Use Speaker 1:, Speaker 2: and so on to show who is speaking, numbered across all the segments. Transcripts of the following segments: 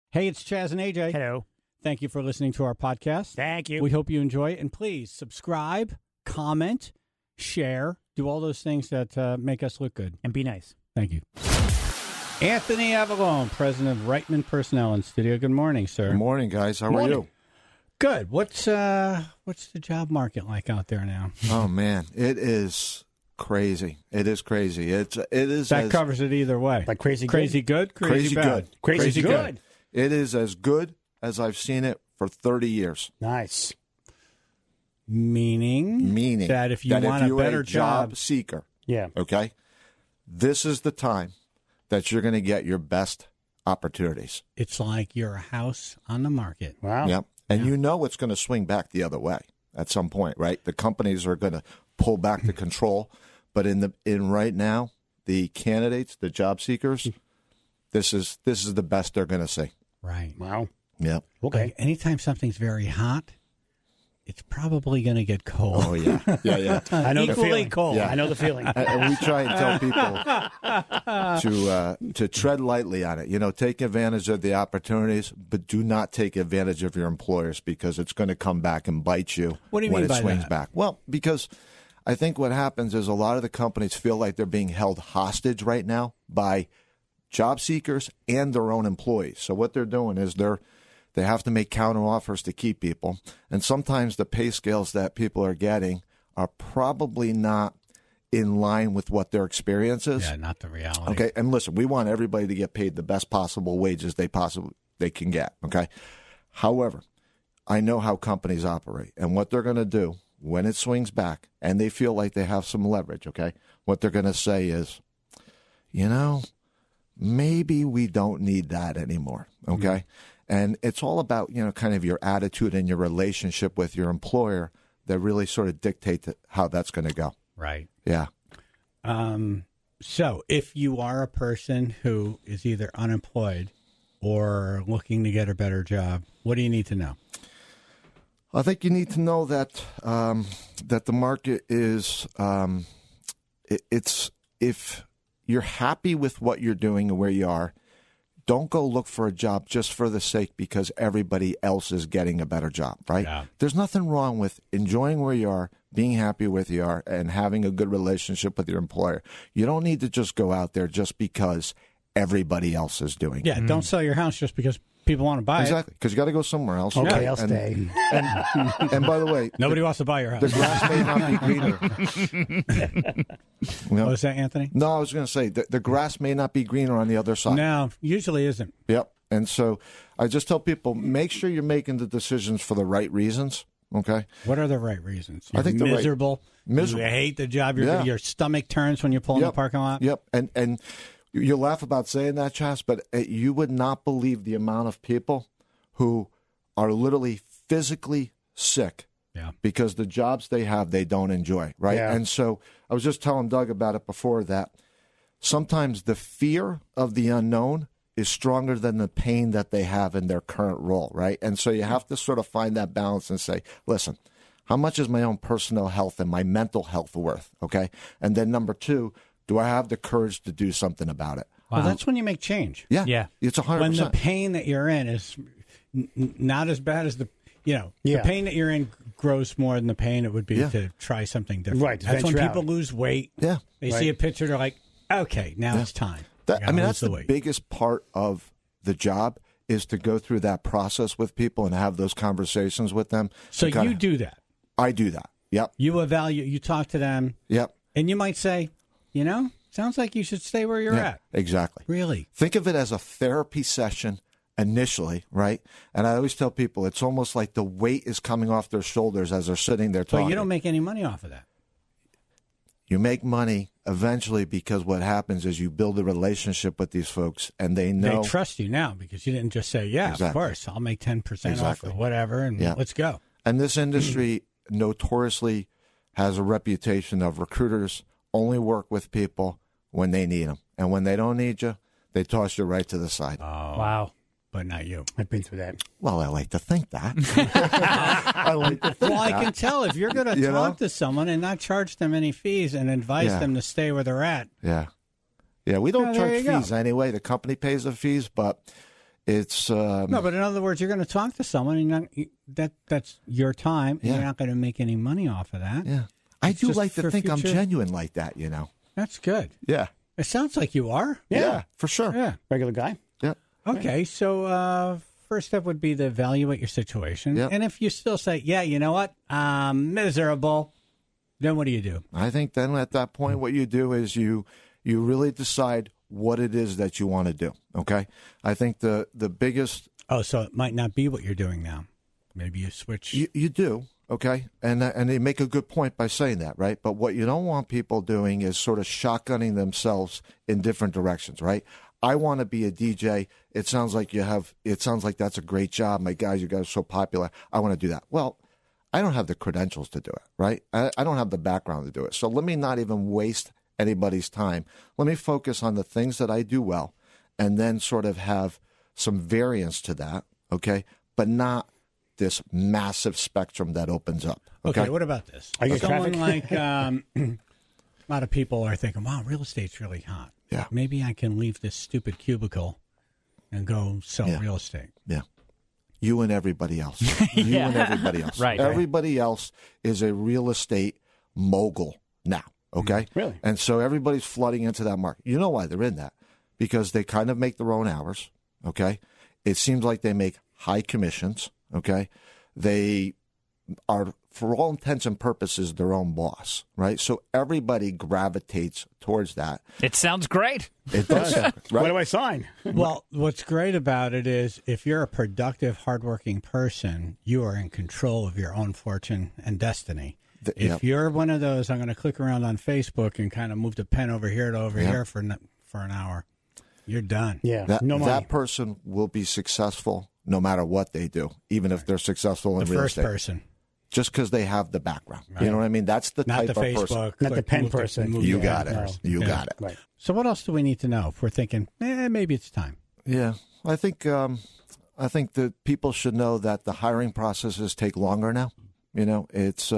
Speaker 1: Hey, it's Chaz and AJ.
Speaker 2: Hello.
Speaker 1: Thank you for listening to our podcast.
Speaker 2: Thank you.
Speaker 1: We hope you enjoy it. And please subscribe, comment, share, do all those things that make us look good.
Speaker 2: And be nice.
Speaker 1: Thank you. Anthony Avalone, president of Reitman Personnel in studio. Good morning, sir.
Speaker 3: Good morning, guys. How are you?
Speaker 1: Good. What's the job market like out there now?
Speaker 3: Oh, man. It is crazy. It is crazy. It is.
Speaker 1: That covers it either way.
Speaker 2: Like crazy good?
Speaker 1: Crazy good, crazy bad.
Speaker 3: good.
Speaker 2: Crazy good.
Speaker 3: It is as good as I've seen it for 30 years.
Speaker 2: Nice.
Speaker 1: Meaning that if you want a better
Speaker 3: job seeker,
Speaker 2: Yeah.
Speaker 3: okay, this is the time that you're going to get your best opportunities.
Speaker 1: it's like you're a house on the market.
Speaker 2: Wow.
Speaker 3: Yep. And you know it's going to swing back the other way at some point, right? The companies are going to pull back the control, but in right now, the candidates, the job seekers, this is the best they're going to see.
Speaker 1: Right.
Speaker 2: Wow.
Speaker 3: Yep.
Speaker 2: Okay.
Speaker 1: Like, anytime something's very hot, it's probably going to get cold.
Speaker 3: Oh yeah. Yeah.
Speaker 2: I know the
Speaker 1: Equally
Speaker 2: feeling.
Speaker 1: cold.
Speaker 3: Yeah.
Speaker 2: I know the feeling.
Speaker 3: And we try and tell people to tread lightly on it. You know, take advantage of the opportunities, but do not take advantage of your employers because it's going to come back and bite you
Speaker 1: What do you
Speaker 3: when
Speaker 1: mean
Speaker 3: it
Speaker 1: by
Speaker 3: swings
Speaker 1: that?
Speaker 3: back. Well, because I think what happens is a lot of the companies feel like they're being held hostage right now by job seekers and their own employees. So what they're doing is they have to make counter offers to keep people. And sometimes the pay scales that people are getting are probably not in line with what their experience is.
Speaker 1: Yeah, not the reality.
Speaker 3: Okay. And listen, we want everybody to get paid the best possible wages they can get. Okay. However, I know how companies operate and what they're going to do when it swings back and they feel like they have some leverage. Okay. What they're going to say is, maybe we don't need that anymore. Okay. Mm-hmm. And it's all about, kind of your attitude and your relationship with your employer that really sort of dictate how that's going to go.
Speaker 1: Right.
Speaker 3: Yeah.
Speaker 1: So if you are a person who is either unemployed or looking to get a better job, what do you need to know?
Speaker 3: I think you need to know that that the market is it's if you're happy with what you're doing and where you are, don't go look for a job just for the sake because everybody else is getting a better job, right?
Speaker 1: Yeah.
Speaker 3: There's nothing wrong with enjoying where you are, being happy with you are, and having a good relationship with your employer. You don't need to just go out there just because everybody else is doing it.
Speaker 1: Yeah, don't sell your house just because people want to buy
Speaker 3: Exactly, because you got to go somewhere else.
Speaker 2: Okay,
Speaker 3: right?
Speaker 2: I'll stay.
Speaker 3: And by the way,
Speaker 1: it. Nobody wants to buy your house.
Speaker 3: the grass may not be greener.
Speaker 1: What was that, Anthony?
Speaker 3: No, I was going to say the grass may not be greener on the other side.
Speaker 1: No, usually isn't.
Speaker 3: Yep. And so I just tell people, make sure you're making the decisions for the right reasons. Okay.
Speaker 1: What are the right reasons? You're
Speaker 3: I think
Speaker 1: miserable.
Speaker 3: Miserable.
Speaker 1: You hate the job.
Speaker 3: Yeah.
Speaker 1: Your stomach turns when you pull in the parking lot.
Speaker 3: Yep. And you laugh about saying that, Chas, but you would not believe the amount of people who are literally physically sick because the jobs they have, they don't enjoy, right?
Speaker 2: Yeah.
Speaker 3: And so I was just telling Doug about it before that sometimes the fear of the unknown is stronger than the pain that they have in their current role, right? And so you have to sort of find that balance and say, listen, how much is my own personal health and my mental health worth, okay? And then number two, do I have the courage to do something about it?
Speaker 1: Well, that's when you make change.
Speaker 3: Yeah.
Speaker 2: Yeah.
Speaker 3: It's 100%.
Speaker 1: When the pain that you're in is not as bad as the pain that you're in grows more than the pain it would be to try something different.
Speaker 2: Right, to
Speaker 1: That's when
Speaker 2: venture
Speaker 1: people
Speaker 2: out.
Speaker 1: lose weight.
Speaker 3: Yeah.
Speaker 1: They see a picture, they're like, okay, now it's time.
Speaker 3: That's the
Speaker 1: weight.
Speaker 3: biggest part of the job is to go through that process with people and have those conversations with them.
Speaker 1: So you do that.
Speaker 3: I do that. Yep.
Speaker 1: You evaluate, you talk to them.
Speaker 3: Yep.
Speaker 1: And you might say, sounds like you should stay where you're at.
Speaker 3: Exactly.
Speaker 1: Really?
Speaker 3: Think of it as a therapy session initially, right? And I always tell people it's almost like the weight is coming off their shoulders as they're sitting there talking.
Speaker 1: But you don't make any money off of that.
Speaker 3: You make money eventually because what happens is you build a relationship with these folks and they know.
Speaker 1: They trust you now because you didn't just say,
Speaker 3: Exactly.
Speaker 1: of course, I'll make 10% off or whatever and let's go.
Speaker 3: And this industry notoriously has a reputation of recruiters only work with people when they need them. And when they don't need you, they toss you right to the side.
Speaker 2: Wow.
Speaker 1: But not you.
Speaker 2: I've been through that.
Speaker 3: Well, I like to think that. I like to think
Speaker 1: Well, I
Speaker 3: that.
Speaker 1: can tell if you're going to talk to someone and not charge them any fees and advise them to stay where they're at.
Speaker 3: Yeah. Yeah, we don't
Speaker 1: there
Speaker 3: charge
Speaker 1: you go.
Speaker 3: fees anyway. The company pays the fees, but It's
Speaker 1: no, but in other words, you're going to talk to someone, and that's your time, and
Speaker 3: Yeah.
Speaker 1: you're not going to make any money off of that.
Speaker 3: yeah. I
Speaker 1: It's
Speaker 3: do
Speaker 1: just
Speaker 3: like to
Speaker 1: for
Speaker 3: think I'm
Speaker 1: future-
Speaker 3: genuine like that, you know.
Speaker 1: That's good.
Speaker 3: Yeah.
Speaker 1: It sounds like you are.
Speaker 3: Yeah, for sure.
Speaker 1: Yeah.
Speaker 2: Regular guy.
Speaker 3: Yeah.
Speaker 1: Okay, so first step would be to evaluate your situation.
Speaker 3: Yep.
Speaker 1: And if you still say, yeah, you know what, I'm miserable, then what do you do?
Speaker 3: I think then at that point, what you do is you really decide what it is that you want to do. Okay. I think the biggest
Speaker 1: Oh, so it might not be what you're doing now. Maybe you switch.
Speaker 3: you do. Okay. And they make a good point by saying that, right? But what you don't want people doing is sort of shotgunning themselves in different directions, right? I want to be a DJ. It sounds like that's a great job. My guys, you guys are so popular. I want to do that. Well, I don't have the credentials to do it, right? I don't have the background to do it. So let me not even waste anybody's time. Let me focus on the things that I do well and then sort of have some variance to that, okay? But not this massive spectrum that opens up.
Speaker 1: Okay, what about this?
Speaker 2: I get
Speaker 1: Someone
Speaker 2: traffic.
Speaker 1: like a lot of people are thinking, wow, real estate's really hot.
Speaker 3: Yeah.
Speaker 1: Maybe I can leave this stupid cubicle and go sell
Speaker 3: Yeah.
Speaker 1: real estate.
Speaker 3: Yeah. You and everybody else. You and everybody else.
Speaker 4: Right.
Speaker 3: Everybody else is a real estate mogul now. Okay?
Speaker 2: Really?
Speaker 3: And so everybody's flooding into that market. You know why they're in that? Because they kind of make their own hours. Okay? It seems like they make high commissions. Okay? They are, for all intents and purposes, their own boss. Right? So everybody gravitates towards that.
Speaker 4: It sounds great.
Speaker 3: It does.
Speaker 2: What
Speaker 3: Right?
Speaker 2: do I sign?
Speaker 1: Well, what's great about it is if you're a productive, hardworking person, you are in control of your own fortune and destiny. If
Speaker 3: Yep.
Speaker 1: you're one of those, I'm going to click around on Facebook and kind of move the pen over here to over
Speaker 3: Yep.
Speaker 1: here for an hour. You're done.
Speaker 2: Yeah.
Speaker 3: That,
Speaker 2: no money.
Speaker 3: that person will be successful no matter what they do, even if they're successful in
Speaker 1: The
Speaker 3: real
Speaker 1: first
Speaker 3: estate.
Speaker 1: person,
Speaker 3: Just because they have the background. You know what I mean? That's the
Speaker 1: not
Speaker 3: type
Speaker 1: the
Speaker 3: of
Speaker 1: Facebook,
Speaker 3: person.
Speaker 2: Not the pen
Speaker 1: move
Speaker 2: person.
Speaker 1: move
Speaker 3: You
Speaker 1: the
Speaker 3: got
Speaker 1: pen
Speaker 3: it.
Speaker 1: person.
Speaker 3: You
Speaker 1: Yeah.
Speaker 3: got it.
Speaker 2: Right.
Speaker 1: So what else do we need to know if we're thinking, maybe it's time?
Speaker 3: Yeah. I think that people should know that the hiring processes take longer now. You know, it's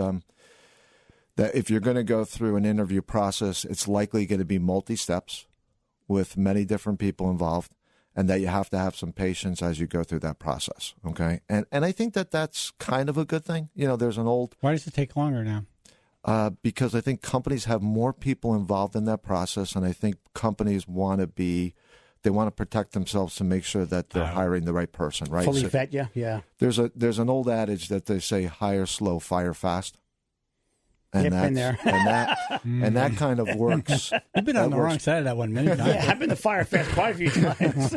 Speaker 3: that if you're going to go through an interview process, it's likely going to be multi-steps with many different people involved, and that you have to have some patience as you go through that process. Okay. And I think that that's kind of a good thing. You know, there's an old,
Speaker 1: Why does it take longer now?
Speaker 3: because I think companies have more people involved in that process, and I think companies want to protect themselves to make sure that they're hiring the right person, right?
Speaker 2: Fully
Speaker 3: So
Speaker 2: vet you. Yeah.
Speaker 3: there's an old adage that they say hire slow, fire fast. And
Speaker 2: Yep, been
Speaker 3: that's-
Speaker 2: there.
Speaker 3: and that kind of works.
Speaker 1: You've been on
Speaker 3: That
Speaker 1: the
Speaker 3: works.
Speaker 1: wrong side of that one many times.
Speaker 2: Yeah, I've been to Fire Fest quite a few times.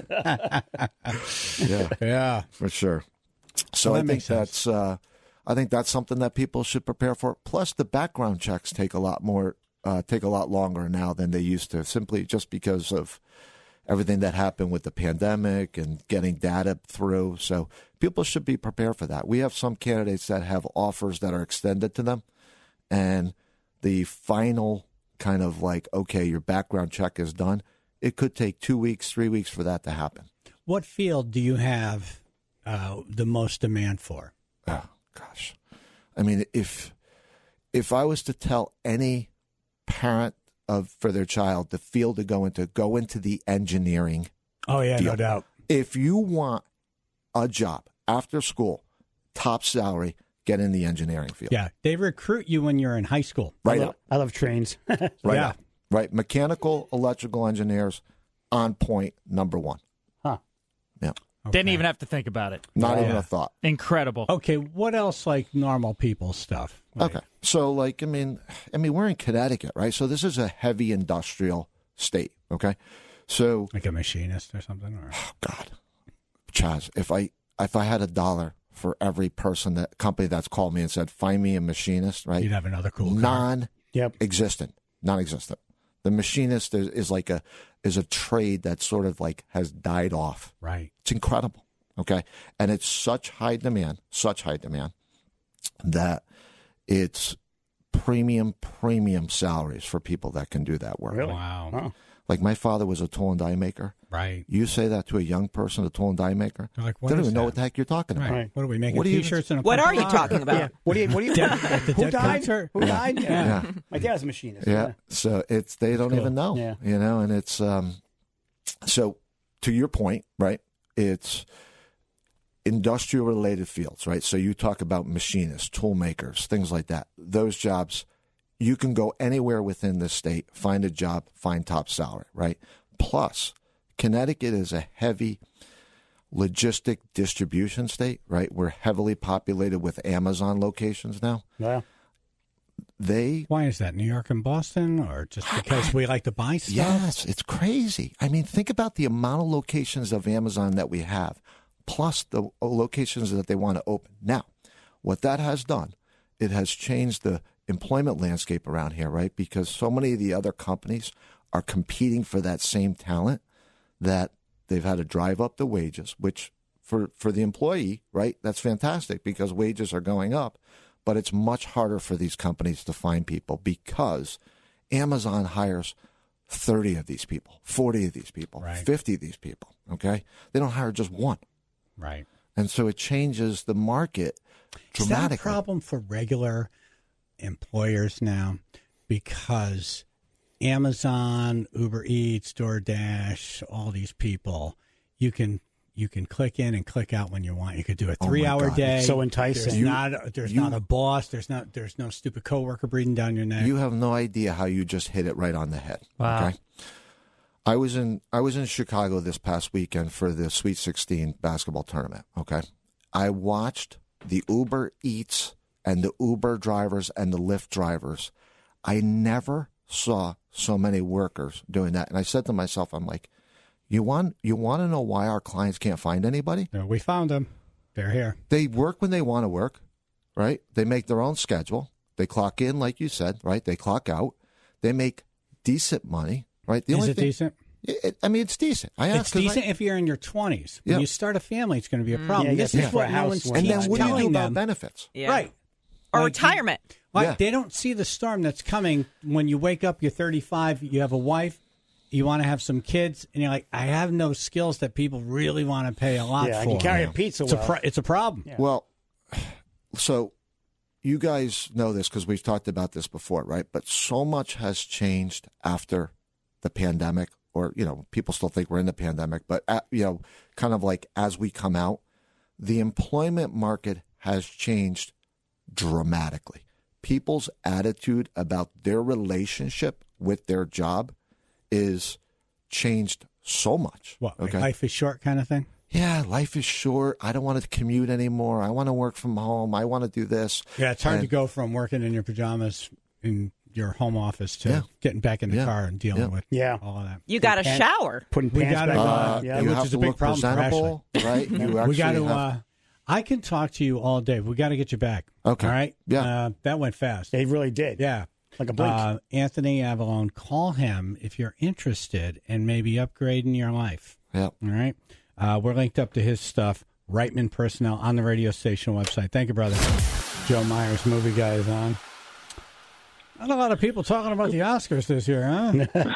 Speaker 3: Yeah,
Speaker 1: Yeah.
Speaker 3: for sure. So
Speaker 1: Well,
Speaker 3: I
Speaker 1: that
Speaker 3: think
Speaker 1: makes sense.
Speaker 3: that's something that people should prepare for. Plus, the background checks take a lot longer now than they used to, simply just because of everything that happened with the pandemic and getting data through. So people should be prepared for that. We have some candidates that have offers that are extended to them, and the final kind of like, okay, your background check is done. It could take 2 weeks, 3 weeks for that to happen.
Speaker 1: What field do you have the most demand for?
Speaker 3: Oh gosh, I mean, if I was to tell any parent for their child the field to go into the engineering.
Speaker 1: Oh, yeah,
Speaker 3: Deal.
Speaker 1: no doubt.
Speaker 3: If you want a job after school, top salary, get in the engineering field.
Speaker 1: Yeah, they recruit you when you're in high school.
Speaker 3: Right up.
Speaker 2: I love trains.
Speaker 3: Right
Speaker 1: Yeah.
Speaker 3: up. Right. Mechanical, electrical engineers, on point, number one.
Speaker 2: Huh.
Speaker 3: Yeah.
Speaker 4: Didn't even have to think about it.
Speaker 3: Not even
Speaker 1: Yeah.
Speaker 3: a thought.
Speaker 4: Incredible.
Speaker 1: Okay, what else like normal people stuff? Like,
Speaker 3: Okay. So, like, I mean, we're in Connecticut, right? So this is a heavy industrial state, okay? So,
Speaker 1: Like a machinist or something? Or
Speaker 3: God, Chaz, if I had $1 for every company that's called me and said, find me a machinist, right?
Speaker 1: you'd have another cool car.
Speaker 3: Non-existent. The machinist is a trade that sort of like has died off.
Speaker 1: Right.
Speaker 3: It's incredible. Okay. And it's such high demand that it's premium salaries for people that can do that work.
Speaker 2: Really?
Speaker 1: Wow.
Speaker 2: Oh.
Speaker 3: Like my father was a tool and die maker.
Speaker 1: Right.
Speaker 3: You say that to a young person, a tool and die maker,
Speaker 1: They're like,
Speaker 3: they
Speaker 1: what
Speaker 3: don't
Speaker 1: is
Speaker 3: even know
Speaker 1: that?
Speaker 3: what the heck you're talking about.
Speaker 1: Right. What are we making?
Speaker 3: What do you even-
Speaker 1: T-shirts and a
Speaker 5: What are you
Speaker 1: punk rock?
Speaker 5: talking about?
Speaker 2: Yeah. What do you
Speaker 1: Dead- at the
Speaker 2: who
Speaker 1: dead
Speaker 2: died?
Speaker 1: concert?
Speaker 2: Who died?
Speaker 3: Yeah.
Speaker 2: My dad's a machinist.
Speaker 3: Yeah. So they don't
Speaker 1: cool.
Speaker 3: even know,
Speaker 2: Yeah.
Speaker 3: you know, and it's, so to your point, right? It's industrial related fields, right? So you talk about machinists, tool makers, things like that. Those jobs, you can go anywhere within the state, find a job, find top salary, right? Plus, Connecticut is a heavy logistic distribution state, right? We're heavily populated with Amazon locations now.
Speaker 2: Yeah.
Speaker 1: Why is that? New York and Boston, or just because we like to buy stuff?
Speaker 3: Yes, it's crazy. I mean, think about the amount of locations of Amazon that we have, plus the locations that they want to open. Now, what that has done, it has changed the employment landscape around here, right? Because so many of the other companies are competing for that same talent that they've had to drive up the wages, which for the employee, right, that's fantastic because wages are going up. But it's much harder for these companies to find people because Amazon hires 30 of these people, 40 of these people,
Speaker 1: right.
Speaker 3: 50 of these people, okay? They don't hire just one.
Speaker 1: Right.
Speaker 3: And so it changes the market dramatically.
Speaker 1: Is that a problem for regular employers now? Because Amazon, Uber Eats, DoorDash, all these people, you can click in and click out when you want. You could do a 3-hour day.
Speaker 2: It's so enticing.
Speaker 1: There's not a boss. There's no stupid coworker breathing down your neck.
Speaker 3: You have no idea how you just hit it right on the head.
Speaker 4: Wow.
Speaker 3: Okay. I was in Chicago this past weekend for the Sweet 16 basketball tournament. Okay. I watched the Uber Eats and the Uber drivers and the Lyft drivers. I never saw so many workers doing that. And I said to myself, I'm like, You want to know why our clients can't find anybody?
Speaker 1: No, we found them. They're here.
Speaker 3: They work when they want to work, right? They make their own schedule. They clock in, like you said, right? They clock out. They make decent money, right?
Speaker 1: Is it decent?
Speaker 3: I mean, it's decent.
Speaker 1: It's decent if you're in your 20s. When you start a family, it's going to be a problem.
Speaker 2: Yeah,
Speaker 1: this is what no one's
Speaker 3: And then what do you do about
Speaker 1: them.
Speaker 3: benefits?
Speaker 5: Yeah.
Speaker 1: Right.
Speaker 5: Or retirement.
Speaker 1: They don't see the storm that's coming when you wake up, you're 35, you have a wife, you want to have some kids, and you're like, I have no skills that people really want to pay a lot for.
Speaker 2: I can carry a pizza well.
Speaker 1: It's a problem.
Speaker 2: Yeah.
Speaker 3: Well, so you guys know this because we've talked about this before, right? But so much has changed after the pandemic, or, people still think we're in the pandemic, but, kind of like as we come out, the employment market has changed dramatically. People's attitude about their relationship with their job is changed so much.
Speaker 1: What,
Speaker 3: okay?
Speaker 1: Life is short kind of thing?
Speaker 3: Yeah, life is short. I don't want to commute anymore. I want to work from home. I want to do this.
Speaker 1: Yeah, it's hard to go from working in your pajamas in your home office to getting back in the car and dealing with all of that.
Speaker 5: You got to shower.
Speaker 2: Putting pants back on.
Speaker 3: You
Speaker 1: which
Speaker 3: have
Speaker 1: is
Speaker 3: to
Speaker 1: a big
Speaker 3: look
Speaker 1: problem
Speaker 3: presentable, right? You
Speaker 1: we got to.
Speaker 3: have...
Speaker 1: I can talk to you all day. We got to get you back.
Speaker 3: Okay.
Speaker 1: All right.
Speaker 3: Yeah.
Speaker 1: That went fast.
Speaker 2: They really did.
Speaker 1: Yeah.
Speaker 2: Like a blink.
Speaker 1: Anthony Avalone, call him if you're interested in maybe upgrading your life.
Speaker 3: Yeah.
Speaker 1: All right. We're linked up to his stuff, Reitman Personnel, on the radio station website. Thank you, brother. Joe Myers, movie guy, is on. Not a lot of people talking about the Oscars this year, huh?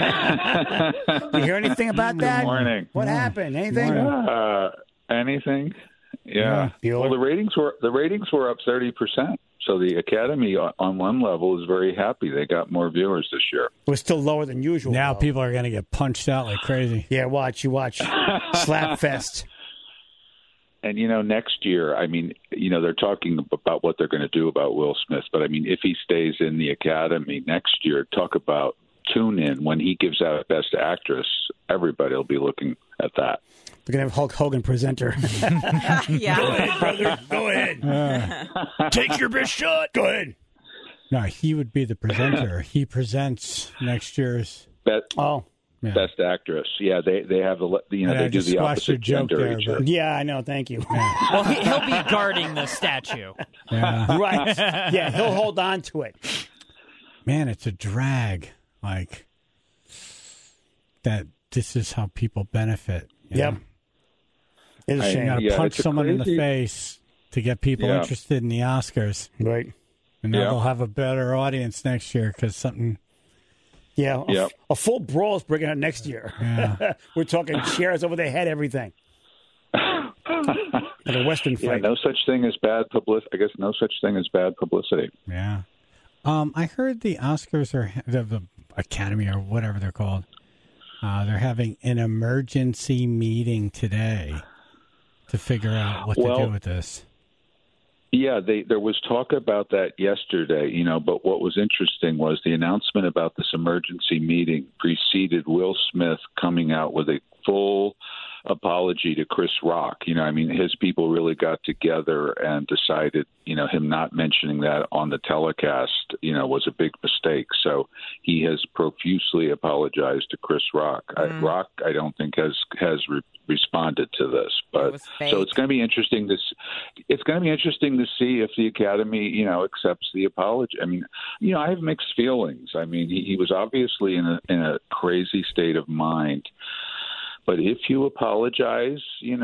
Speaker 2: You hear anything about that?
Speaker 6: Good morning.
Speaker 2: What happened? Anything?
Speaker 6: Anything? Yeah. Well, the ratings were up 30%. So the Academy, on one level, is very happy. They got more viewers this year.
Speaker 2: It was still lower than usual.
Speaker 1: Now
Speaker 2: though.
Speaker 1: people are going to get punched out like crazy.
Speaker 2: Yeah, watch. Slap fest.
Speaker 6: And, next year, they're talking about what they're going to do about Will Smith. But, if he stays in the Academy next year, talk about tune in. When he gives out Best Actress, everybody will be looking at that.
Speaker 2: We're going to have Hulk Hogan presenter.
Speaker 5: Yeah.
Speaker 2: Go ahead, brother. Go ahead. Take your best shot. Go ahead.
Speaker 1: No, he would be the presenter. He presents next year's.
Speaker 6: Best Actress. Yeah, they have they do the opposite gender each year.
Speaker 2: Yeah, I know. Thank you.
Speaker 1: Yeah.
Speaker 4: Well, he'll be guarding the statue.
Speaker 1: Yeah.
Speaker 2: Right. Yeah, he'll hold on to it.
Speaker 1: Man, it's a drag. Like that. This is how people benefit.
Speaker 2: Yep. It's a shame.
Speaker 1: You got to punch someone in the face to get people interested in the Oscars.
Speaker 2: Right.
Speaker 1: And now they'll have a better audience next year because something.
Speaker 2: Yeah. A full brawl is bringing it next year.
Speaker 1: Yeah.
Speaker 2: We're talking chairs over their head, everything. Like a Western fight.
Speaker 6: No such thing as bad publicity. I guess no such thing as bad publicity.
Speaker 1: Yeah. I heard the Oscars the Academy or whatever they're called. They're having an emergency meeting today to figure out what to do with this.
Speaker 6: Yeah, there was talk about that yesterday, but what was interesting was the announcement about this emergency meeting preceded Will Smith coming out with a full apology to Chris Rock. His people really got together and decided, him not mentioning that on the telecast, was a big mistake. So he has profusely apologized to Chris Rock. Rock, I don't think has responded to this, but so it's going to be interesting. It's going to be interesting to see if the Academy, accepts the apology. I have mixed feelings. He was obviously in a crazy state of mind. But if you apologize,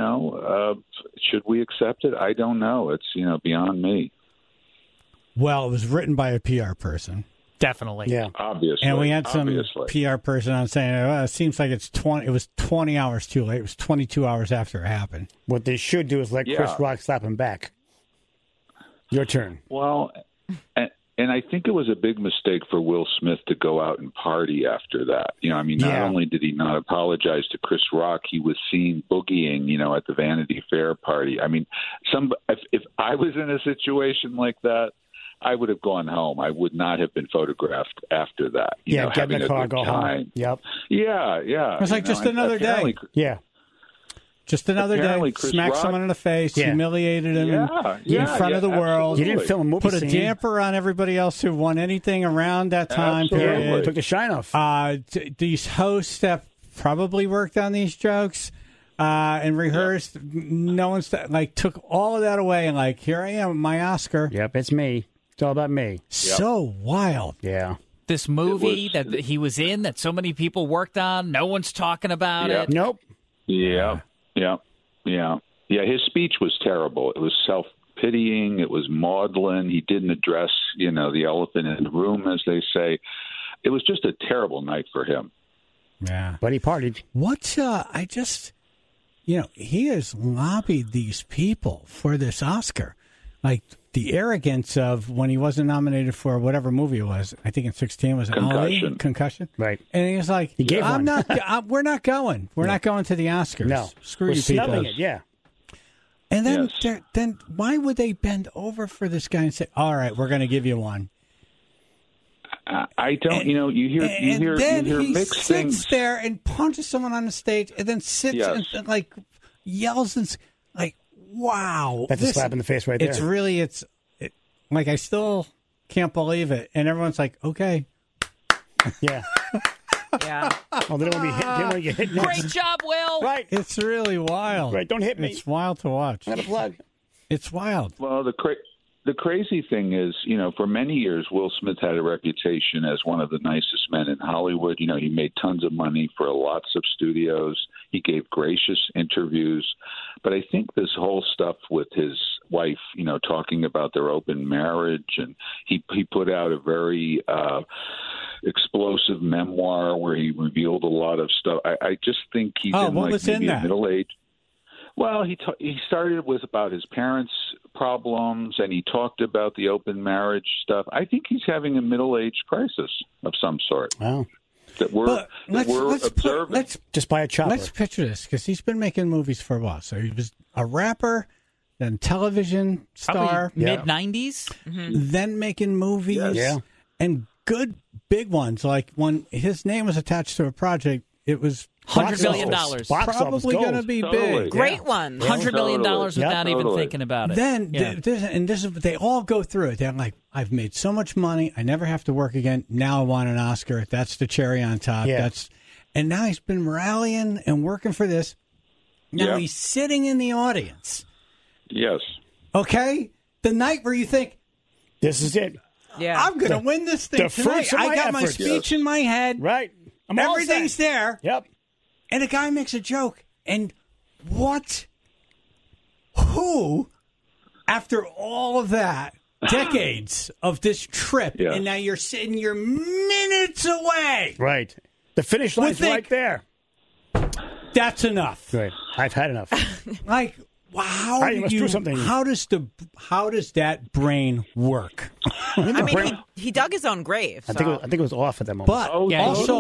Speaker 6: should we accept it? I don't know. It's, beyond me.
Speaker 1: Well, it was written by a PR person.
Speaker 4: Definitely.
Speaker 1: Yeah.
Speaker 6: Obviously.
Speaker 1: And we had some PR person on saying, it seems like it was 20 hours too late. It was 22 hours after it happened.
Speaker 7: What they should do is let Chris Rock slap him back. Your turn.
Speaker 6: Well, and I think it was a big mistake for Will Smith to go out and party after that. Not only did he not apologize to Chris Rock, he was seen boogieing, at the Vanity Fair party. If I was in a situation like that, I would have gone home. I would not have been photographed after that.
Speaker 7: Get in the car, go home. Yep.
Speaker 6: Yeah.
Speaker 1: It was like just another day.
Speaker 7: Yeah.
Speaker 1: Just another day. Smack someone in the face, humiliated him in front of the world.
Speaker 7: You didn't film a movie
Speaker 1: Put a damper on everybody else who won anything around that time period.
Speaker 7: Took the shine off.
Speaker 1: These hosts that probably worked on these jokes and rehearsed, no one's took all of that away and here I am, my Oscar.
Speaker 7: Yep, it's me. It's all about me.
Speaker 1: So wild.
Speaker 7: Yeah.
Speaker 4: This movie that he was in, that so many people worked on, no one's talking about it.
Speaker 7: Nope.
Speaker 6: Yeah. His speech was terrible. It was self-pitying. It was maudlin. He didn't address, the elephant in the room, as they say. It was just a terrible night for him.
Speaker 1: Yeah.
Speaker 7: But he partied.
Speaker 1: He has lobbied these people for this Oscar. The arrogance of when he wasn't nominated for whatever movie it was. I think in 2016 was
Speaker 6: Concussion.
Speaker 1: Concussion.
Speaker 7: Right.
Speaker 1: And he was like,
Speaker 7: he gave
Speaker 1: we're not going. We're not going to the Oscars.
Speaker 7: No.
Speaker 1: Screw
Speaker 7: We're
Speaker 1: you people.
Speaker 7: snubbing it, yeah.
Speaker 1: And then why would they bend over for this guy and say, all right, we're going to give you one?
Speaker 6: I don't, you hear mixed things.
Speaker 1: He sits there and punches someone on the stage and then sits and yells and wow.
Speaker 7: That's a slap in the face right there.
Speaker 1: It's really, I still can't believe it. And everyone's like, okay.
Speaker 7: Yeah.
Speaker 5: Yeah.
Speaker 7: Oh, they don't want to get hit next.
Speaker 4: Great job, Will.
Speaker 7: Right.
Speaker 1: It's really wild.
Speaker 7: Right. Don't hit me.
Speaker 1: It's wild to watch.
Speaker 7: Not a plug.
Speaker 1: It's wild.
Speaker 6: Well, the crazy thing is, for many years, Will Smith had a reputation as one of the nicest men in Hollywood. He made tons of money for lots of studios. He gave gracious interviews. But I think this whole stuff with his wife, talking about their open marriage, and he put out a very explosive memoir where he revealed a lot of stuff. I just think he's in maybe a middle age. Well, he started with about his parents' problems, and he talked about the open marriage stuff. I think he's having a middle-age crisis of some sort.
Speaker 7: Wow.
Speaker 6: That we're observing.
Speaker 7: Let's just buy a chopper.
Speaker 1: Let's picture this, because he's been making movies for a while. So he was a rapper, then television star.
Speaker 4: Mid-90s?
Speaker 1: Then making movies. And good big ones. Like when his name was attached to a project, it was
Speaker 4: $100 million.
Speaker 1: Probably going to be big.
Speaker 5: Great ones.
Speaker 4: $100 million without even thinking about it.
Speaker 1: Then, they all go through it. They're like, I've made so much money. I never have to work again. Now I want an Oscar. That's the cherry on top.
Speaker 7: Yeah.
Speaker 1: And now he's been rallying and working for this. Now he's sitting in the audience.
Speaker 6: Yes.
Speaker 1: Okay? The night where you think,
Speaker 7: this is it.
Speaker 5: Yeah.
Speaker 1: I'm going to win this thing tonight. I got my speech in my head.
Speaker 7: Right.
Speaker 1: Everything's there.
Speaker 7: Yep.
Speaker 1: And a guy makes a joke. And what? Who, after all of that, decades of this trip, and now you're sitting, you're minutes away.
Speaker 7: Right. The finish line's right there.
Speaker 1: That's enough.
Speaker 7: Right. I've had enough.
Speaker 1: How does that brain work?
Speaker 5: He dug his own grave. So.
Speaker 7: I think it was off at that moment.
Speaker 1: But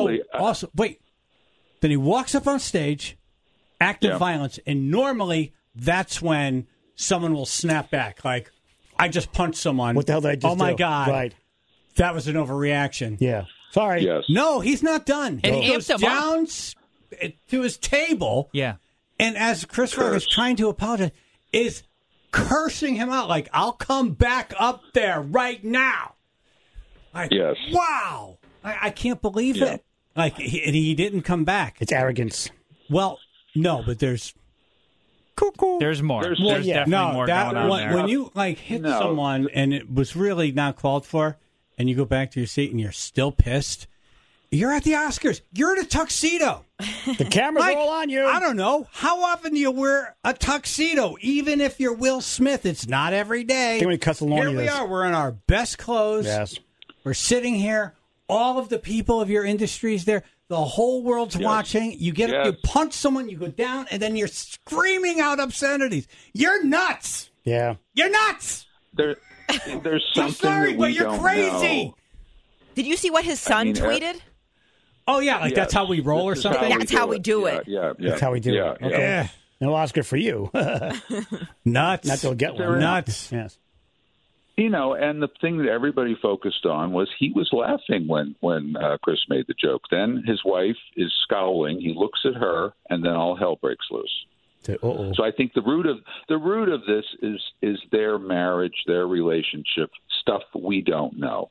Speaker 1: also, wait. Then he walks up on stage, act of violence, and normally that's when someone will snap back. Like, I just punched someone.
Speaker 7: What the hell did I just do?
Speaker 1: Oh, my God.
Speaker 7: Right.
Speaker 1: That was an overreaction.
Speaker 7: Yeah. Sorry.
Speaker 6: Yes.
Speaker 1: No, he's not done.
Speaker 4: And
Speaker 1: he goes
Speaker 4: amped him
Speaker 1: down to his table.
Speaker 4: Yeah.
Speaker 1: And as Chris Rock is trying to apologize, is cursing him out like, I'll come back up there right now. Like,
Speaker 6: Yes.
Speaker 1: Wow. I can't believe it. Like, he didn't come back.
Speaker 7: It's arrogance.
Speaker 1: Well, no, but there's
Speaker 4: There's more. There's
Speaker 1: well, yeah,
Speaker 4: definitely more going on there.
Speaker 1: When you hit someone and it was really not called for, and you go back to your seat and you're still pissed, you're at the Oscars. You're in a tuxedo.
Speaker 7: The camera's all on you.
Speaker 1: I don't know. How often do you wear a tuxedo? Even if you're Will Smith, it's not every day.
Speaker 7: Here
Speaker 1: we are. We're in our best clothes.
Speaker 7: Yes.
Speaker 1: We're sitting here. All of the people of your industry's there. The whole world's watching. You get you punch someone, you go down, and then you're screaming out obscenities. You're nuts.
Speaker 7: Yeah.
Speaker 1: You're nuts.
Speaker 6: There's something
Speaker 1: I'm sorry,
Speaker 6: that
Speaker 1: but
Speaker 6: we
Speaker 1: you're
Speaker 6: don't
Speaker 1: crazy.
Speaker 6: know.
Speaker 5: Did you see what his son tweeted?
Speaker 1: Oh, yeah, that's how we roll or something?
Speaker 5: That's how we do it.
Speaker 6: Yeah.
Speaker 7: That's how we do it. Okay.
Speaker 1: Yeah.
Speaker 7: No Oscar for you.
Speaker 1: Nuts.
Speaker 7: Not to get one.
Speaker 1: Nuts.
Speaker 7: Yes.
Speaker 6: You know, and the thing that everybody focused on was he was laughing when Chris made the joke. Then his wife is scowling. He looks at her, and then all hell breaks loose. So I think the root of this is their marriage, their relationship, stuff we don't know.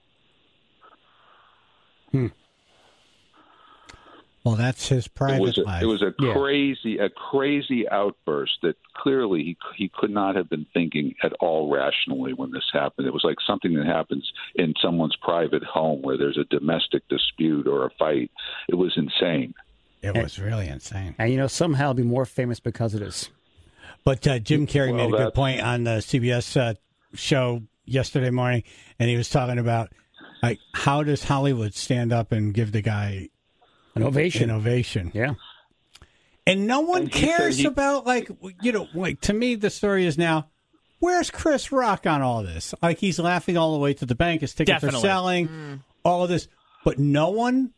Speaker 1: Well, that's his private life.
Speaker 6: It was a crazy outburst that clearly he could not have been thinking at all rationally when this happened. It was like something that happens in someone's private home where there's a domestic dispute or a fight. It was insane.
Speaker 1: It was really insane.
Speaker 7: And, somehow I'll be more famous because of this.
Speaker 1: But Jim Carrey made a good point on the CBS show yesterday morning, and he was talking about, like, how does Hollywood stand up and give the guy
Speaker 7: an ovation?
Speaker 1: Yeah. And no one cares about, like, to me, the story is now, where's Chris Rock on all this? Like, he's laughing all the way to the bank. His tickets are selling, all of this. But no one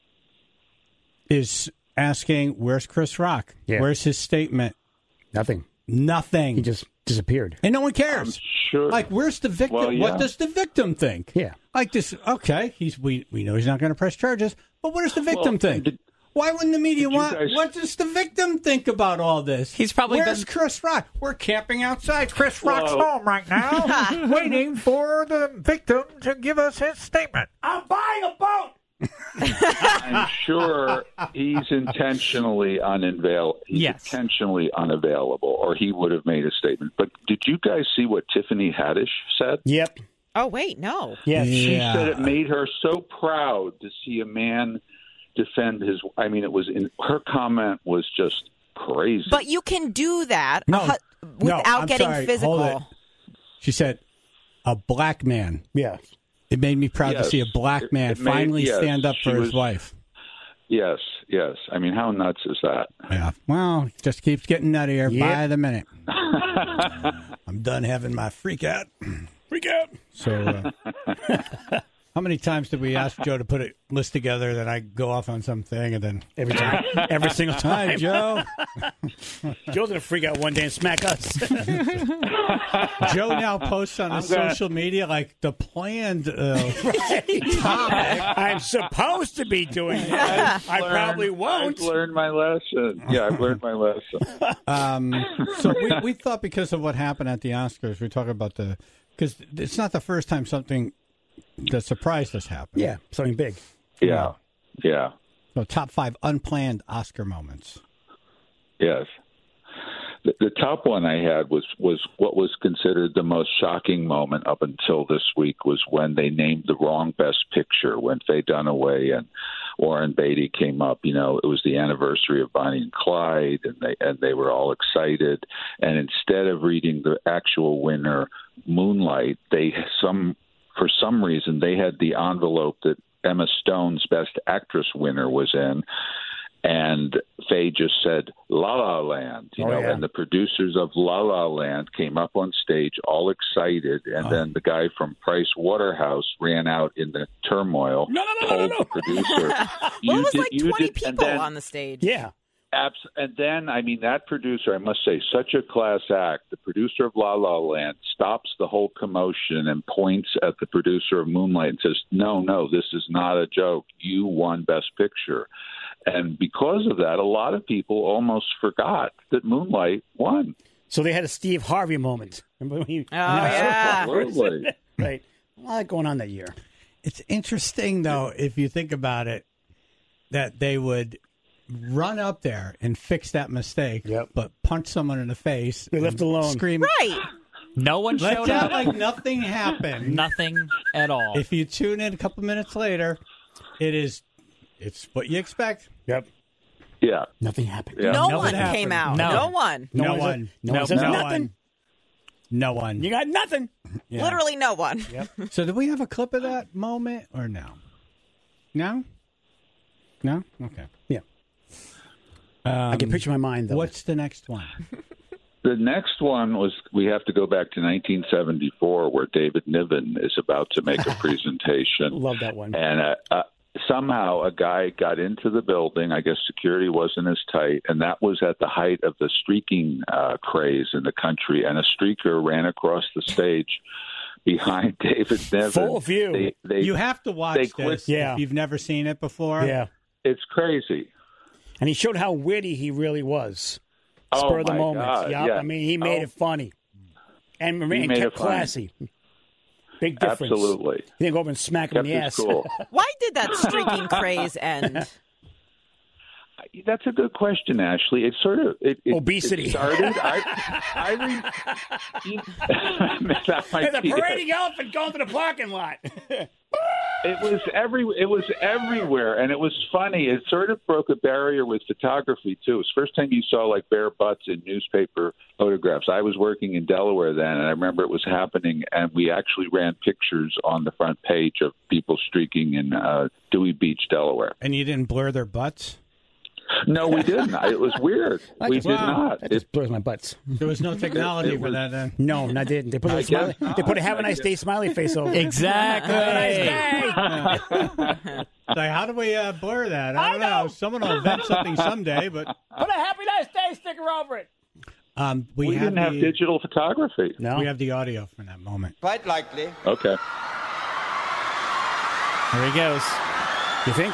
Speaker 1: is asking, where's Chris Rock?
Speaker 7: Yeah.
Speaker 1: Where's his statement?
Speaker 7: Nothing.
Speaker 1: Nothing.
Speaker 7: He just disappeared.
Speaker 1: And no one cares.
Speaker 6: I'm sure.
Speaker 1: Like, where's the victim?
Speaker 6: Well, yeah.
Speaker 1: What does the victim think?
Speaker 7: Yeah.
Speaker 1: Like this, okay, we know he's not going to press charges, but what does the victim think? Why wouldn't the media want? What does the victim think about all this?
Speaker 4: He's probably
Speaker 1: Where's Chris Rock? We're camping outside Chris Rock's home right now, waiting for the victim to give us his statement. I'm buying a boat.
Speaker 6: I'm sure he's intentionally unavailable, or he would have made a statement. But did you guys see what Tiffany Haddish said?
Speaker 7: Yep.
Speaker 5: Oh, wait, no.
Speaker 7: Yes.
Speaker 6: She said it made her so proud to see a man defend his. I mean, her comment was just crazy.
Speaker 5: But you can do that
Speaker 1: without
Speaker 5: getting physical.
Speaker 1: Hold it. She said, a black man.
Speaker 7: Yeah.
Speaker 1: It made me proud to see a black man finally stand up for his wife.
Speaker 6: Yes. I mean, how nuts is that?
Speaker 1: Yeah. Well, it just keeps getting nuttier by the minute. I'm done having my freak out.
Speaker 2: Freak out.
Speaker 1: So, how many times did we ask Joe to put a list together that I go off on something and then
Speaker 7: every time, every single time,
Speaker 1: Joe?
Speaker 7: Joe's gonna freak out one day and smack us.
Speaker 1: Joe now posts on his social media like the planned topic.
Speaker 7: I'm supposed to be doing that. I probably won't.
Speaker 6: I've learned my lesson. Yeah, I've learned my lesson.
Speaker 1: So we thought because of what happened at the Oscars, we talk about because it's not the first time something that surprised us happened.
Speaker 7: Yeah, something big.
Speaker 6: Yeah.
Speaker 1: So top 5 unplanned Oscar moments.
Speaker 6: Yes. The top one I had was what was considered the most shocking moment up until this week was when they named the wrong Best Picture, when Faye Dunaway and Warren Beatty came up. You know, it was the anniversary of Bonnie and Clyde, and they were all excited. And instead of reading the actual winner, Moonlight, for some reason they had the envelope that Emma Stone's Best Actress winner was in. And Faye just said La La Land, and the producers of La La Land came up on stage all excited, and then the guy from Price Waterhouse ran out in the turmoil, told the producer.
Speaker 5: Well, it was like 20 people on the stage.
Speaker 7: Yeah.
Speaker 6: And then, I mean, that producer, I must say, such a class act. The producer of La La Land stops the whole commotion and points at the producer of Moonlight and says, no, this is not a joke. You won Best Picture. And because of that, a lot of people almost forgot that Moonlight won.
Speaker 7: So they had a Steve Harvey moment. Remember when he?
Speaker 5: yeah.
Speaker 6: Absolutely.
Speaker 7: Right. A lot going on that year.
Speaker 1: It's interesting, though, if you think about it, that they would run up there and fix that mistake, but punch someone in the face.
Speaker 7: They left alone.
Speaker 1: Scream.
Speaker 5: Right.
Speaker 4: No one
Speaker 1: Let
Speaker 4: showed
Speaker 1: out
Speaker 4: up.
Speaker 1: like nothing happened.
Speaker 4: Nothing at all.
Speaker 1: If you tune in a couple minutes later, it's what you expect.
Speaker 7: Yep.
Speaker 6: Yeah.
Speaker 7: Nothing happened.
Speaker 6: Yeah.
Speaker 5: No
Speaker 1: Nothing
Speaker 5: one
Speaker 1: happened.
Speaker 5: came out.
Speaker 4: No.
Speaker 5: No one.
Speaker 1: No one.
Speaker 7: No one says nothing.
Speaker 1: No one.
Speaker 7: You got nothing.
Speaker 1: Yeah.
Speaker 5: Literally no one.
Speaker 1: So do we have a clip of that moment or no? No? No? Okay.
Speaker 7: Yeah. I can picture my mind, though.
Speaker 1: What's the next one?
Speaker 6: The next one was, we have to go back to 1974, where David Niven is about to make a presentation.
Speaker 7: Love that one.
Speaker 6: And somehow a guy got into the building. I guess security wasn't as tight, and that was at the height of the streaking craze in the country. And a streaker ran across the stage behind David Niven.
Speaker 7: Full view.
Speaker 1: You have to watch this if you've never seen it before.
Speaker 7: Yeah.
Speaker 6: It's crazy.
Speaker 7: And he showed how witty he really was. Spur of the moment.
Speaker 6: God,
Speaker 7: Yep.
Speaker 6: yeah.
Speaker 7: I mean, he made it funny. And
Speaker 6: made
Speaker 7: kept
Speaker 6: it funny.
Speaker 7: classy. Big difference.
Speaker 6: Absolutely.
Speaker 7: He didn't go over and smack him in
Speaker 6: Kept
Speaker 7: the
Speaker 6: his
Speaker 7: ass.
Speaker 6: cool.
Speaker 5: Why did that streaking craze end?
Speaker 6: That's a good question, Ashley. It sort of
Speaker 7: Obesity.
Speaker 6: It started. That might
Speaker 7: There's a
Speaker 6: be it.
Speaker 7: parading elephant going to the parking lot.
Speaker 6: It was everywhere, and it was funny. It sort of broke a barrier with photography too. It was the first time you saw like bare butts in newspaper photographs. I was working in Delaware then, and I remember it was happening, and we actually ran pictures on the front page of people streaking in Dewey Beach, Delaware.
Speaker 1: And you didn't blur their butts?
Speaker 6: No, we didn't. It was weird. We did not.
Speaker 7: That just blurs my butts.
Speaker 1: There was no technology for that then.
Speaker 7: No, I didn't. They put a smiley. They put a "Have a nice day" smiley face over.
Speaker 4: Exactly.
Speaker 1: Like, how do we blur that? I don't know. Someone will invent something someday, but
Speaker 7: Put a "Happy Nice Day" sticker over it.
Speaker 6: We didn't have digital photography.
Speaker 7: No,
Speaker 1: we have the audio from that moment.
Speaker 8: Quite likely.
Speaker 6: Okay.
Speaker 4: Here he goes.
Speaker 7: You think?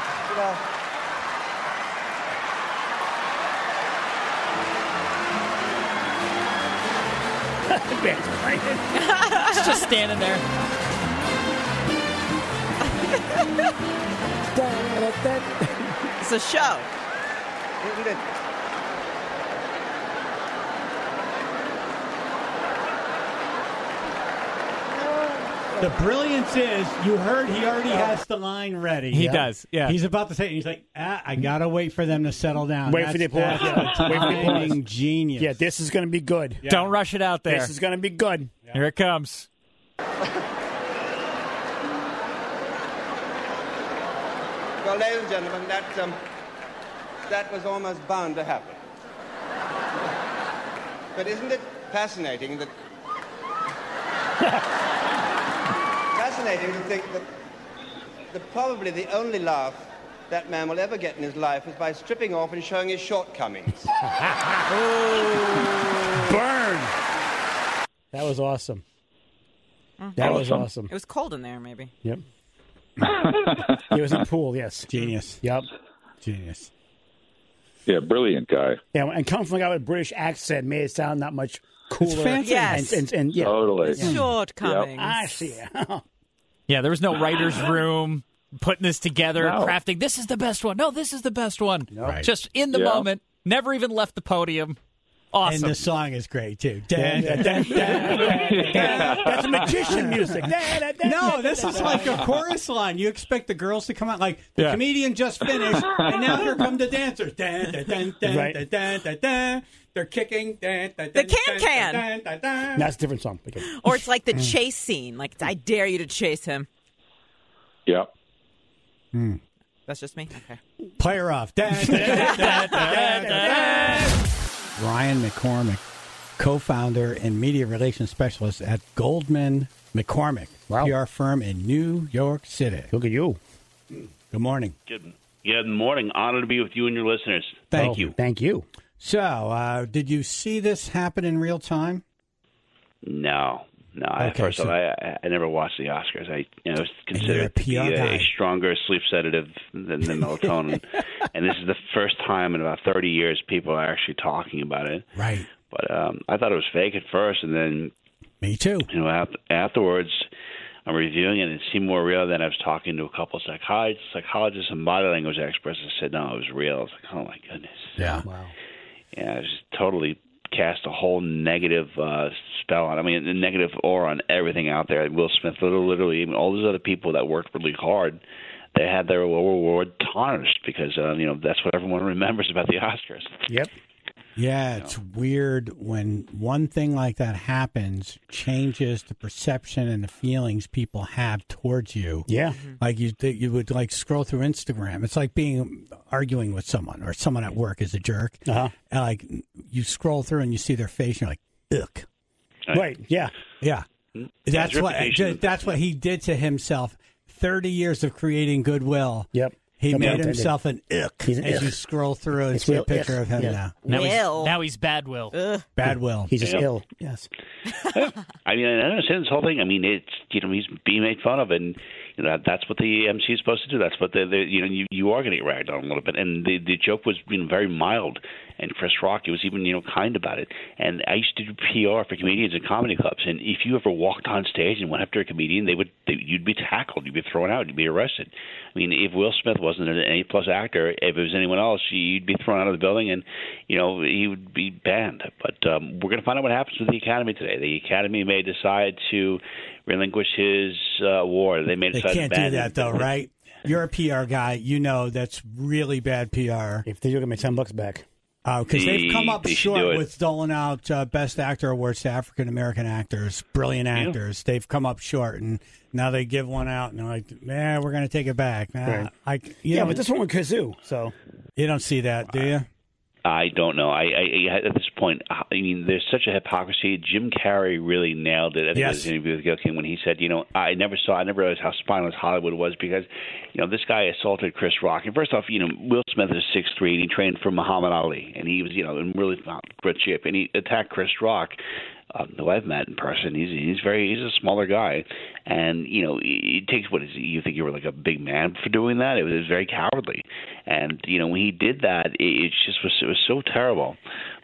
Speaker 4: He's just standing there.
Speaker 5: It's a show.
Speaker 8: Isn't it?
Speaker 1: The brilliance is, you heard he already has the line ready.
Speaker 4: He does, yeah.
Speaker 1: He's about to say it, and he's like, I got to wait for them to settle down.
Speaker 7: Wait for the applause.
Speaker 1: That's
Speaker 7: Wait for the applause.
Speaker 1: timing genius.
Speaker 7: Yeah, this is going to be good.
Speaker 1: Yeah.
Speaker 4: Don't rush it out there.
Speaker 7: This is going to be good.
Speaker 4: Here it comes.
Speaker 8: Well, ladies and gentlemen, that was almost bound to happen. But isn't it fascinating that to think that probably the only laugh that man will ever get in his life is by stripping off and showing his shortcomings.
Speaker 7: Burn. That was awesome. That was awesome.
Speaker 5: It was cold in there, maybe.
Speaker 7: Yep. He was in the pool, yes.
Speaker 1: Genius.
Speaker 7: Yep.
Speaker 1: Genius.
Speaker 6: Yeah, brilliant guy.
Speaker 7: Yeah, and coming from a guy with a British accent made it sound that much cooler.
Speaker 1: It's fancy.
Speaker 5: Yes.
Speaker 7: And yeah.
Speaker 6: Totally.
Speaker 5: Shortcomings.
Speaker 7: I see.
Speaker 4: Yeah, there was no writer's room putting this together,
Speaker 6: No.
Speaker 4: crafting. This is the best one. No, this is the best one.
Speaker 1: Right.
Speaker 4: Just in the moment. Never even left the podium. Awesome.
Speaker 1: And the song is great, too.
Speaker 7: That's a magician music.
Speaker 1: No, this is like a chorus line. You expect the girls to come out like, the comedian just finished, and now here come the dancers.
Speaker 7: Right.
Speaker 1: They're kicking.
Speaker 5: The can-can.
Speaker 7: That's a different song. Okay.
Speaker 5: Or it's like the chase scene. Like, I dare you to chase him.
Speaker 6: Yeah.
Speaker 5: That's just me? Okay.
Speaker 1: Play her off. Ryan McCormick, co-founder and media relations specialist at Goldman McCormick,
Speaker 7: Wow.
Speaker 1: PR firm in New York City.
Speaker 7: Look at you.
Speaker 1: Good morning.
Speaker 2: Good
Speaker 9: Good morning. Honored to be with you and your listeners.
Speaker 1: Thank you.
Speaker 7: Thank you.
Speaker 1: So, did you see this happen in real time?
Speaker 9: No.
Speaker 1: Okay,
Speaker 9: First of all, I never watched the Oscars. I consider
Speaker 1: you're a
Speaker 9: it to be
Speaker 1: PR guy.
Speaker 9: a stronger sleep sedative than the melatonin. And this is the first time in about 30 years people are actually talking about it.
Speaker 1: Right.
Speaker 9: But I thought it was fake at first, and then
Speaker 1: Me too.
Speaker 9: Afterwards, I'm reviewing it and it seemed more real. Then I was talking to a couple of psychologists and body language experts and said, no, it was real. I was like, oh, my goodness.
Speaker 1: Yeah.
Speaker 7: Wow.
Speaker 9: Yeah, it just totally cast a whole negative spell on. I mean, a negative aura on everything out there. Will Smith, literally, even all those other people that worked really hard, they had their reward tarnished because that's what everyone remembers about the Oscars.
Speaker 7: Yep.
Speaker 1: Yeah, it's weird when one thing like that happens, changes the perception and the feelings people have towards you.
Speaker 7: Yeah.
Speaker 1: Like you would like scroll through Instagram. It's like arguing with someone or someone at work is a jerk.
Speaker 7: Uh-huh.
Speaker 1: And like you scroll through and you see their face and you're like, ugh.
Speaker 7: Right. Yeah.
Speaker 1: Yeah. That's what he did to himself. 30 years of creating goodwill.
Speaker 7: Yep.
Speaker 1: He made himself an ick
Speaker 7: He's an
Speaker 1: as
Speaker 7: ick.
Speaker 1: you scroll through and see a picture of him now.
Speaker 4: Now he's bad will.
Speaker 1: Bad will.
Speaker 7: He's just ill. Yes.
Speaker 9: I mean, I understand this whole thing. I mean, it's he's being made fun of, and that's what the MC is supposed to do. That's what you are going to get ragged on a little bit. And the joke was very mild, and Chris Rock was even kind about it. And I used to do PR for comedians in comedy clubs, and if you ever walked on stage and went after a comedian, you'd be tackled, you'd be thrown out, you'd be arrested. I mean, if Will Smith wasn't an A+ actor, if it was anyone else, you'd be thrown out of the building, and he would be banned. But we're going to find out what happens with the Academy today. The Academy may decide to relinquish his award. They may decide to ban him.
Speaker 1: They can't do that, though, right? You're a PR guy. You know that's really bad PR.
Speaker 7: If they do, get my $10 back.
Speaker 1: Because they've come up
Speaker 9: They should
Speaker 1: short
Speaker 9: do it.
Speaker 1: with doling out Best Actor awards to African American actors, brilliant actors. They've come up short, and now they give one out, and they're like, "Man, we're going to take it back."
Speaker 7: Right. But this one with Kazoo, so
Speaker 1: you don't see that, do you?
Speaker 9: I don't know. I at this point, I mean, there's such a hypocrisy. Jim Carrey really nailed it. I think it was an interview with Gayle King when he said, I never realized how spineless Hollywood was because, this guy assaulted Chris Rock. And first off, Will Smith is 6'3", and he trained for Muhammad Ali, and he was, in really good shape. And he attacked Chris Rock, who I've met in person. He's a smaller guy, and it takes you think you were like a big man for doing that? It was very cowardly, and when he did that, it was so terrible.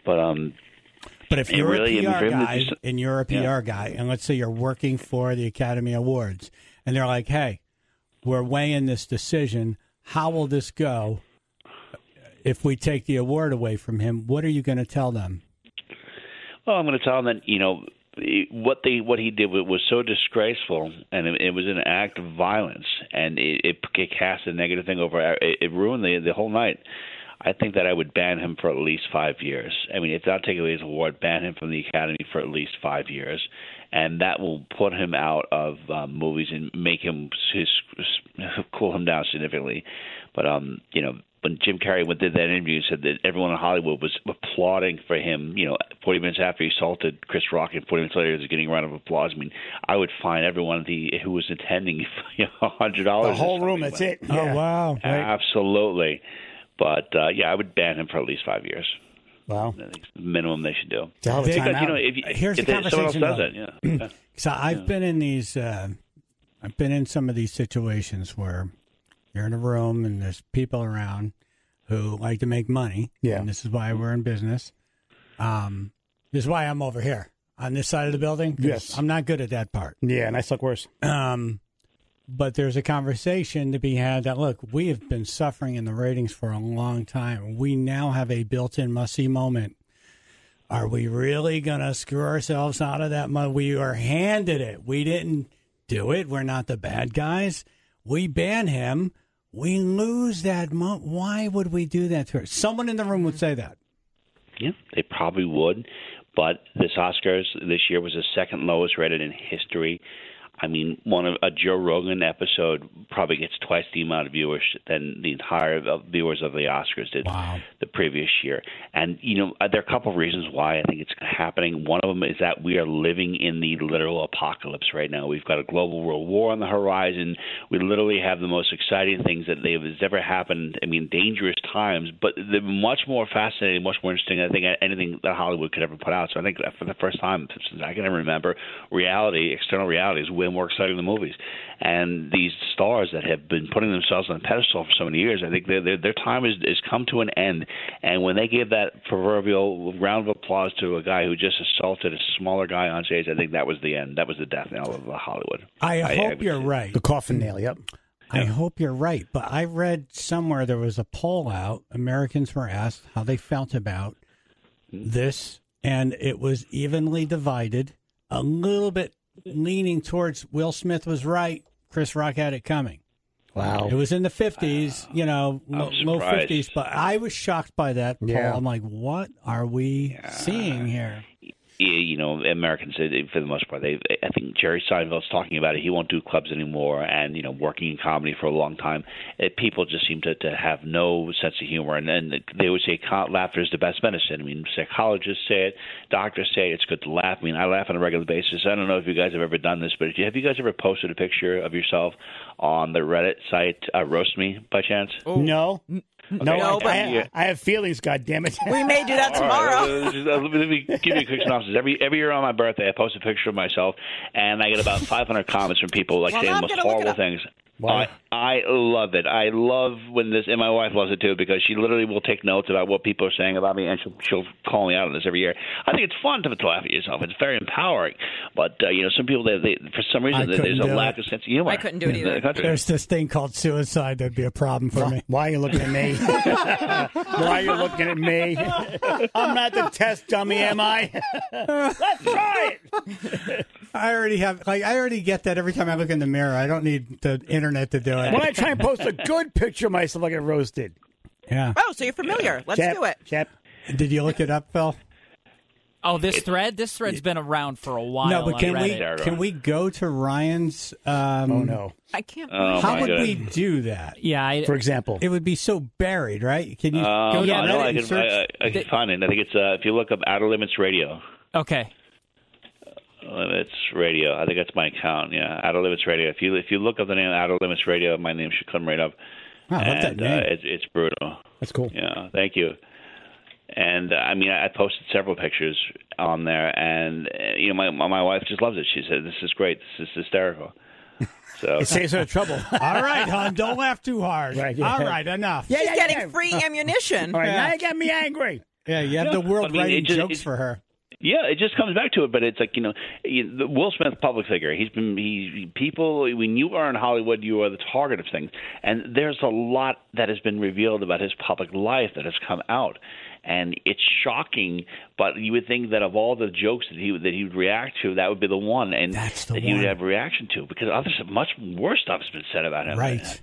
Speaker 9: But
Speaker 1: if you're a PR guy and you're a PR guy, and let's say you're working for the Academy Awards, and they're like, "Hey, we're weighing this decision. How will this go if we take the award away from him?" What are you going to tell them?
Speaker 9: Well, I'm going to tell them that what he did was so disgraceful, and it was an act of violence, and it cast a negative thing over. It ruined the whole night. I think that I would ban him for at least 5 years. I mean, if not take away his award, ban him from the Academy for at least 5 years, and that will put him out of movies and make him cool him down significantly. But when Jim Carrey did that interview, he said that everyone in Hollywood was applauding for him, 40 minutes after he assaulted Chris Rock, and 40 minutes later he was getting a round of applause. I mean, I would fine everyone who was attending $100.
Speaker 7: The whole room, that's it.
Speaker 1: Yeah. Oh, wow.
Speaker 9: Right. Absolutely. But, I would ban him for at least 5 years.
Speaker 7: Wow.
Speaker 9: I think the minimum they should do.
Speaker 7: Because,
Speaker 1: here's the conversation.
Speaker 9: Someone else does it, yeah.
Speaker 1: So I've been in these, I've been in some of these situations where you're in a room and there's people around who like to make money.
Speaker 7: Yeah.
Speaker 1: And this is why we're in business. This is why I'm over here on this side of the building.
Speaker 7: Yes.
Speaker 1: I'm not good at that part.
Speaker 7: Yeah, and I suck worse.
Speaker 1: But there's a conversation to be had that, look, we have been suffering in the ratings for a long time. We now have a built-in must-see moment. Are we really going to screw ourselves out of that money? We are handed it. We didn't do it. We're not the bad guys. We ban him. We lose that money. Why would we do that to her? Someone in the room would say that.
Speaker 9: Yeah, they probably would. But this Oscars this year was the second lowest rated in history. I mean, a Joe Rogan episode probably gets twice the amount of viewers than the entire viewers of the Oscars did the previous year. And, there are a couple of reasons why I think it's happening. One of them is that we are living in the literal apocalypse right now. We've got a global world war on the horizon. We literally have the most exciting things that has ever happened. I mean, dangerous times, but they're much more fascinating, much more interesting, I think, anything that Hollywood could ever put out. So I think that for the first time since I can ever remember, external reality is way more exciting than movies. And these stars that have been putting themselves on a pedestal for so many years, I think their time has come to an end. And when they gave that proverbial round of applause to a guy who just assaulted a smaller guy on stage, I think that was the end. That was the death knell of Hollywood.
Speaker 1: I hope you're right.
Speaker 7: The coffin nail, yep.
Speaker 1: I hope you're right. But I read somewhere there was a poll out. Americans were asked how they felt about this, and it was evenly divided, a little bit leaning towards Will Smith was right. Chris Rock had it coming.
Speaker 7: Wow.
Speaker 1: It was in the 50s, low 50s, but I was shocked by that poll.
Speaker 7: Yeah.
Speaker 1: I'm like, what are we seeing here?
Speaker 9: Americans, for the most part, I think Jerry Seinfeld's talking about it. He won't do clubs anymore, and working in comedy for a long time, people just seem to have no sense of humor. And they would say laughter is the best medicine. I mean, psychologists say it, doctors say it's good to laugh. I mean, I laugh on a regular basis. I don't know if you guys have ever done this, but have you guys ever posted a picture of yourself on the Reddit site Roast Me by chance?
Speaker 7: Oh. No.
Speaker 9: Okay.
Speaker 7: No, I have feelings, goddammit.
Speaker 5: We may do that tomorrow.
Speaker 9: Let me give you a quick synopsis. Every year on my birthday, I post a picture of myself, and I get about 500 comments from people saying the most horrible things.
Speaker 7: Wow.
Speaker 9: I love it. I love when this, and my wife loves it too, because she literally will take notes about what people are saying about me, and she'll call me out on this every year. I think it's fun to laugh at yourself. It's very empowering. But some people, they for some reason, there's a lack of sense of humor.
Speaker 5: I couldn't do it either.
Speaker 1: There's this thing called suicide that'd be a problem for me.
Speaker 7: Why are you looking at me? Why are you looking at me? I'm not the test dummy, am I? Let's try it.
Speaker 1: I already get that every time I look in the mirror. I don't need the internet to do it.
Speaker 7: When I try and post a good picture of myself, I get roasted.
Speaker 1: Yeah.
Speaker 5: Oh, so you're familiar. Let's do it.
Speaker 7: Chap.
Speaker 1: Did you look it up, Phil?
Speaker 4: Oh, this thread? This thread's been around for a while.
Speaker 1: No, but
Speaker 4: on
Speaker 1: can we go to Ryan's?
Speaker 7: Oh no,
Speaker 5: I can't.
Speaker 1: How would we do that?
Speaker 4: Yeah,
Speaker 7: for example,
Speaker 1: it would be so buried, right? Can you go to Reddit and search?
Speaker 9: I can find it. I think it's if you look up Outer Limits Radio.
Speaker 4: Okay.
Speaker 9: Limits Radio. I think that's my account. Yeah, Outer Limits Radio. If you look up the name Outer Limits Radio, my name should come right up.
Speaker 1: Oh, I love that name.
Speaker 9: It's brutal.
Speaker 7: That's cool.
Speaker 9: Yeah, thank you. And I posted several pictures on there, and my wife just loves it. She said, "This is great. This is hysterical." So
Speaker 7: it saves her trouble.
Speaker 1: All right, hon, don't laugh too hard.
Speaker 7: Right, yeah.
Speaker 1: All right, enough.
Speaker 5: She's getting free ammunition.
Speaker 7: All right, now you got me angry.
Speaker 1: Yeah, you have the world writing jokes for her.
Speaker 9: Yeah, it just comes back to it, but it's like the Will Smith, public figure. People. When you are in Hollywood, you are the target of things, and there's a lot that has been revealed about his public life that has come out, and it's shocking. But you would think that of all the jokes that he would react to, that would be the one, and that he would have a reaction to, because others, much worse stuff has been said about him.
Speaker 1: Right.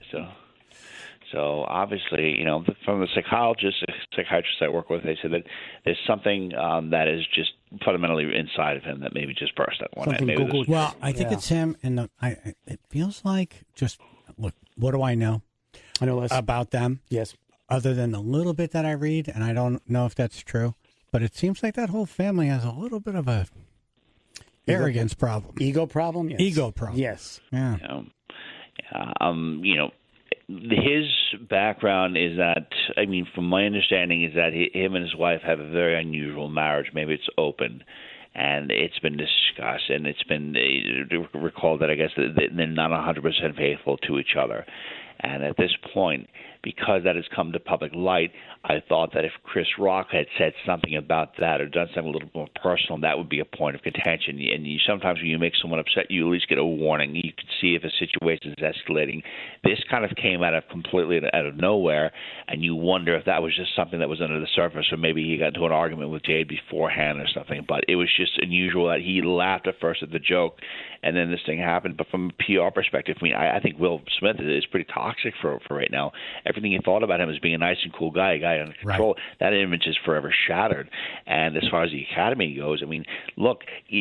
Speaker 9: So obviously, from the psychiatrists I work with, they said that there's something that is just fundamentally inside of him that maybe just burst at one night.
Speaker 1: Well, I think it's him, and it feels like look. What do I know?
Speaker 7: I know less
Speaker 1: about them.
Speaker 7: Yes,
Speaker 1: other than the little bit that I read, and I don't know if that's true, but it seems like that whole family has a little bit of a arrogance problem,
Speaker 7: ego problem. Yes.
Speaker 1: Ego problem.
Speaker 7: Yes.
Speaker 1: Yeah.
Speaker 9: His background is that, from my understanding, is that him and his wife have a very unusual marriage. Maybe it's open, and it's been discussed, and it's been recalled that I guess they're not 100% faithful to each other. And at this point, because that has come to public light, I thought that if Chris Rock had said something about that or done something a little more personal, that would be a point of contention. And sometimes when you make someone upset, you at least get a warning. You can see if a situation is escalating. This kind of came completely out of nowhere, and you wonder if that was just something that was under the surface, or maybe he got into an argument with Jade beforehand or something. But it was just unusual that he laughed at first at the joke, and then this thing happened. But from a PR perspective, I mean, I think Will Smith is pretty toxic for right now. Everything you thought about him as being a nice and cool guy, a guy under control, that image is forever shattered. And as far as the Academy goes, I mean, look,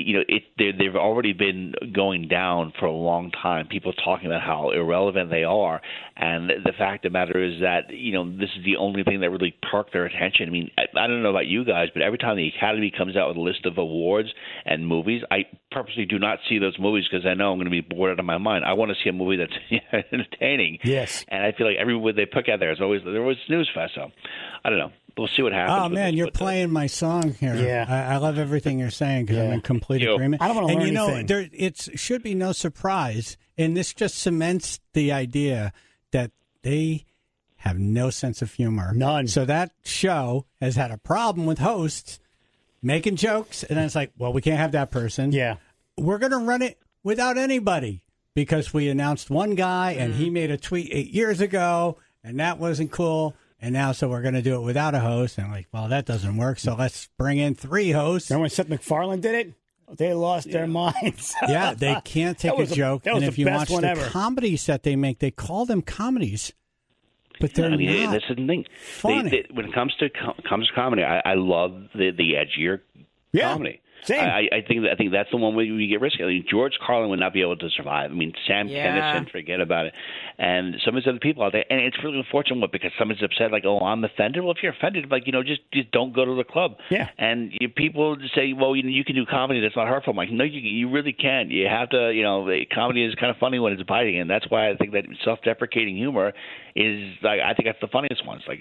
Speaker 9: they've already been going down for a long time. People talking about how irrelevant they are, and the fact of the matter is that this is the only thing that really perked their attention. I mean, I don't know about you guys, but every time the Academy comes out with a list of awards and movies, I purposely do not see those movies because I know I'm going to be bored out of my mind. I want to see a movie that's entertaining.
Speaker 7: Yes.
Speaker 9: And I feel like every movie they put out there is always snooze fest. So I don't know. We'll see what happens.
Speaker 1: Oh, man, you're playing my song here.
Speaker 7: Yeah.
Speaker 1: I love everything you're saying because I'm in complete agreement.
Speaker 7: I don't want to learn anything.
Speaker 1: It should be no surprise, and this just cements the idea that they have no sense of humor.
Speaker 7: None.
Speaker 1: So that show has had a problem with hosts making jokes, and then it's like, well, we can't have that person.
Speaker 7: Yeah.
Speaker 1: We're going to run it without anybody because we announced one guy, and he made a tweet 8 years ago, and that wasn't cool. And now, so we're going to do it without a host. And I'm like, well, that doesn't work. So let's bring in 3 hosts.
Speaker 7: Remember when Seth MacFarlane did it? They lost their minds.
Speaker 1: Yeah, they can't take a joke.
Speaker 7: That was
Speaker 1: and if
Speaker 7: the
Speaker 1: you
Speaker 7: best
Speaker 1: watch
Speaker 7: one
Speaker 1: the
Speaker 7: ever.
Speaker 1: comedies that they make, they call them comedies. But they're not
Speaker 9: that's the thing.
Speaker 1: funny.
Speaker 9: When it comes to comedy, I love the edgier comedy.
Speaker 7: Same.
Speaker 9: I think that's the one where we get risky. I mean, George Carlin would not be able to survive. I mean, Sam Kinison, forget about it. And some of these other people out there. And it's really unfortunate because somebody's upset, like, oh, I'm offended. Well, if you're offended, like, just don't go to the club.
Speaker 7: Yeah.
Speaker 9: And people say, well, you can do comedy that's not hurtful. I'm like, no, you really can't. You have to, comedy is kind of funny when it's biting. And that's why I think that self-deprecating humor is, like, I think that's the funniest ones. Like,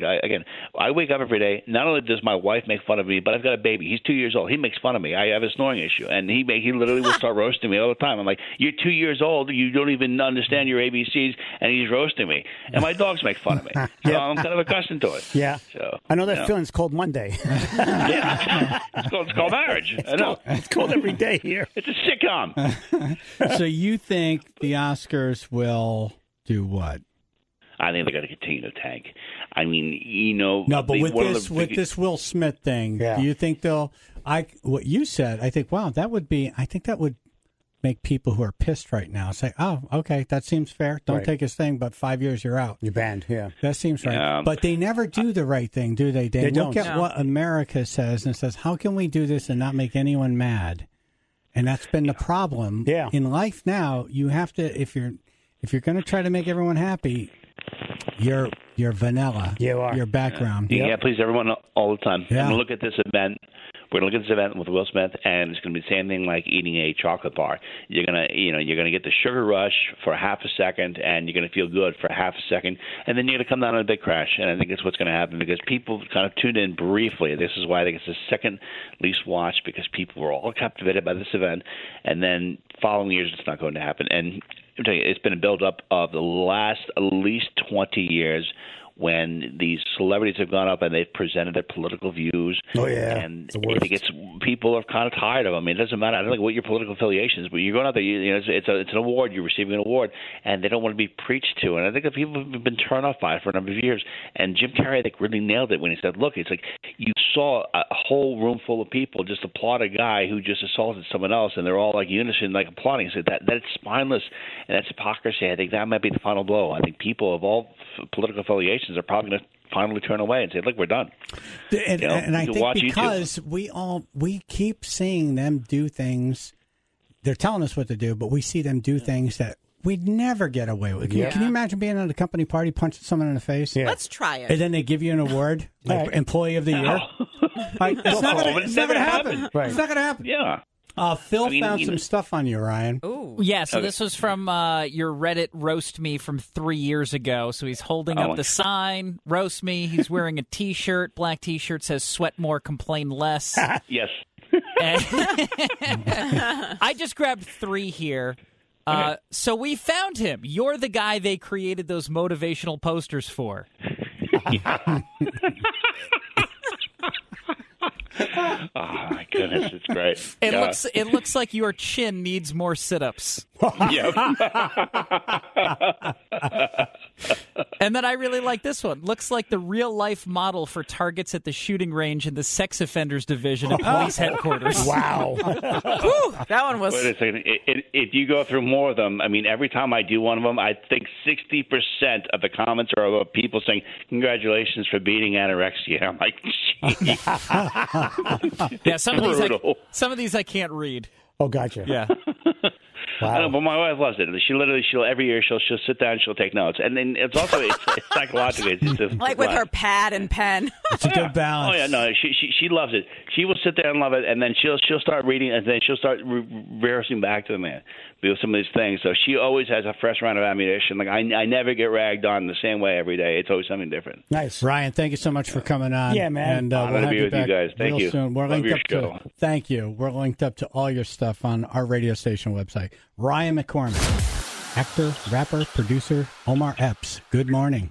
Speaker 9: I wake up every day. Not only does my wife make fun of me, but I've got a baby. He's 2 years old. He makes fun of me. I have a snoring issue, and he literally will start roasting me all the time. I'm like, you're 2 years old. You don't even understand your ABCs, and he's roasting me. And my dogs make fun of me. So I'm kind of accustomed to it.
Speaker 7: Yeah.
Speaker 9: So
Speaker 7: I know that feeling's called Monday.
Speaker 9: Yeah. It's called marriage. I know.
Speaker 7: It's called every day here.
Speaker 9: It's a sitcom.
Speaker 1: So you think the Oscars will do what?
Speaker 9: I think they're going to continue to tank. I mean,
Speaker 1: No, but with this Will Smith thing, do you think they'll? What you said, I think. Wow, I think that would make people who are pissed right now say, "Oh, okay, that seems fair. Don't take his thing, but 5 years you're out.
Speaker 7: You're banned." Yeah,
Speaker 1: that seems right. But they never do the right thing, do they? They look at what America says and says, "How can we do this and not make anyone mad?" And that's been the problem.
Speaker 7: Yeah.
Speaker 1: In life now, you have to if you're going to try to make everyone happy. You're vanilla.
Speaker 7: You are.
Speaker 1: Your background.
Speaker 9: Yeah, please everyone all the time.
Speaker 1: Yeah.
Speaker 9: I'm going to look at this event. We're going to look at this event with Will Smith, and it's going to be the same thing like eating a chocolate bar. You're going to get the sugar rush for half a second, and you're going to feel good for half a second, and then you're going to come down on a big crash. And I think that's what's going to happen because people kind of tuned in briefly. This is why I think it's the second least watched because people were all captivated by this event, and then following years it's not going to happen. And I'm telling you, it's been a build-up of the last at least 20 years when these celebrities have gone up and they've presented their political views.
Speaker 7: Oh, yeah.
Speaker 9: And I think people are kind of tired of them. I mean, it doesn't matter. I don't know what your political affiliation is, but you're going out there, it's an award. You're receiving an award, and they don't want to be preached to. And I think that people have been turned off by it for a number of years. And Jim Carrey, I think, really nailed it when he said, look, it's like you saw a whole room full of people just applaud a guy who just assaulted someone else, and they're all like unison, like applauding. So that's spineless, and that's hypocrisy. I think that might be the final blow. I think people of all political affiliations are probably going to finally turn away and say, look, we're done.
Speaker 1: And I think because we keep seeing them do things, they're telling us what to do, but we see them do things that we'd never get away with. Can you imagine being at a company party, punching someone in the face?
Speaker 5: Yeah. Let's try it.
Speaker 1: And then they give you an award, like Employee of the Year. Like, it's not going to happen. Right. It's not going to happen.
Speaker 9: Yeah.
Speaker 1: Phil found some stuff on you, Ryan.
Speaker 5: Ooh.
Speaker 4: Yeah, so this was from your Reddit Roast Me from 3 years ago. So he's holding up the sign, Roast Me. He's wearing a T-shirt. Black T-shirt says, sweat more, complain less.
Speaker 9: Yes.
Speaker 4: I just grabbed 3 here. Okay. So we found him. You're the guy they created those motivational posters for.
Speaker 9: Oh my goodness, it's great.
Speaker 4: It looks like your chin needs more sit-ups. And then I really like this one. Looks like the real-life model for targets at the shooting range in the sex offenders division at police headquarters.
Speaker 7: Wow.
Speaker 5: Whew, that one was.
Speaker 9: Wait a second. If you go through more of them, I mean, every time I do one of them, I think 60% of the comments are about people saying, "Congratulations for beating anorexia." I'm like, geez.
Speaker 4: Yeah, some of these I can't read.
Speaker 7: Oh, gotcha.
Speaker 4: Yeah.
Speaker 7: Wow.
Speaker 9: I know, but my wife loves it. She'll every year she'll sit down and she'll take notes, and then it's also it's psychological. It's just
Speaker 5: Like with her pad and pen.
Speaker 1: It's a good balance.
Speaker 9: Oh yeah, no, she loves it. She will sit there and love it, and then she'll start reading, and then she'll start rehearsing back to the man with some of these things. So she always has a fresh round of ammunition. Like I never get ragged on the same way every day. It's always something different.
Speaker 7: Nice.
Speaker 1: Ryan, thank you so much for coming on.
Speaker 7: Yeah, man.
Speaker 1: And
Speaker 9: I'm
Speaker 1: we'll
Speaker 9: gonna
Speaker 1: have
Speaker 9: be
Speaker 1: you
Speaker 9: with you
Speaker 1: back
Speaker 9: guys. Thank
Speaker 1: real
Speaker 9: you.
Speaker 1: soon. We're
Speaker 9: Love
Speaker 1: linked
Speaker 9: your
Speaker 1: up
Speaker 9: show.
Speaker 1: thank you. We're linked up to all your stuff on our radio station website. Ryan McCormick, actor, rapper, producer, Omar Epps. Good morning.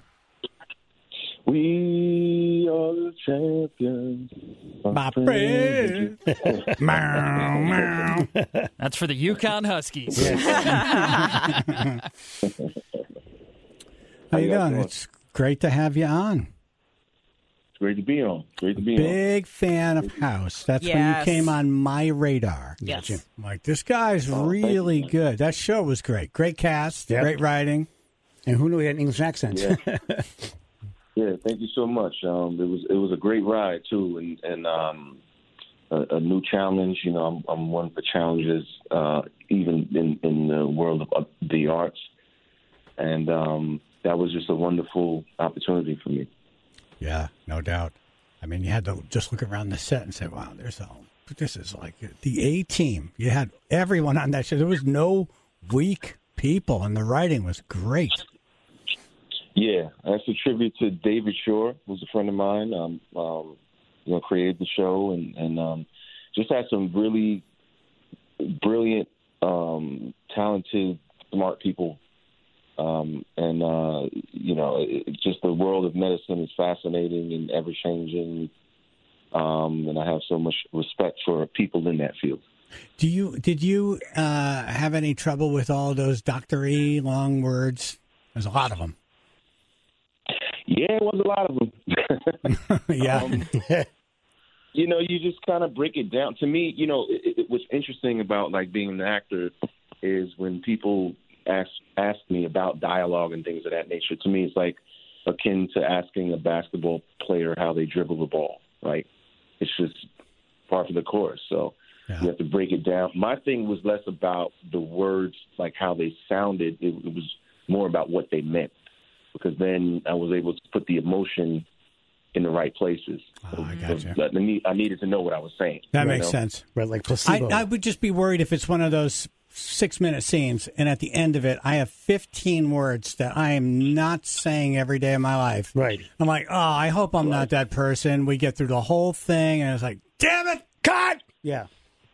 Speaker 10: We are the champions.
Speaker 1: My friend. Meow, meow.
Speaker 4: That's for the Yukon Huskies.
Speaker 1: How you doing? It's great to have you on.
Speaker 10: It's great to be on.
Speaker 1: Big fan of House. That's when you came on my radar.
Speaker 5: Yes.
Speaker 1: I'm like, this guy's really good. That show was great. Great cast, great writing.
Speaker 7: And who knew he had an English accent?
Speaker 10: Yeah. Yeah, thank you so much. It was a great ride too, and a new challenge. You know, I'm one for challenges, even in the world of the arts, and that was just a wonderful opportunity for me.
Speaker 1: Yeah, no doubt. I mean, you had to just look around the set and say, "Wow, this is like the A-Team." You had everyone on that show. There was no weak people, and the writing was great.
Speaker 10: Yeah, that's a tribute to David Shore, who's a friend of mine. Created the show and just had some really brilliant, talented, smart people. Just the world of medicine is fascinating and ever changing. And I have so much respect for people in that field.
Speaker 1: Did you have any trouble with all those Dr. long words? There's a lot of them.
Speaker 10: Yeah, it was a lot of them.
Speaker 1: Yeah.
Speaker 10: You just kind of break it down. To me, what's interesting about like being an actor is when people ask me about dialogue and things of that nature. To me, it's like akin to asking a basketball player how they dribble the ball. Right? It's just part of the course. So you have to break it down. My thing was less about the words, like how they sounded. It was more about what they meant. Because then I was able to put the emotion in the right places.
Speaker 1: I gotcha.
Speaker 10: I needed to know what I was saying.
Speaker 1: That makes sense.
Speaker 7: Right, like placebo.
Speaker 1: I would just be worried if it's one of those 6-minute scenes, and at the end of it, I have 15 words that I am not saying every day of my life.
Speaker 7: Right.
Speaker 1: I'm like, oh, I hope I'm not that person. We get through the whole thing, and it's like, damn it, cut!
Speaker 7: Yeah.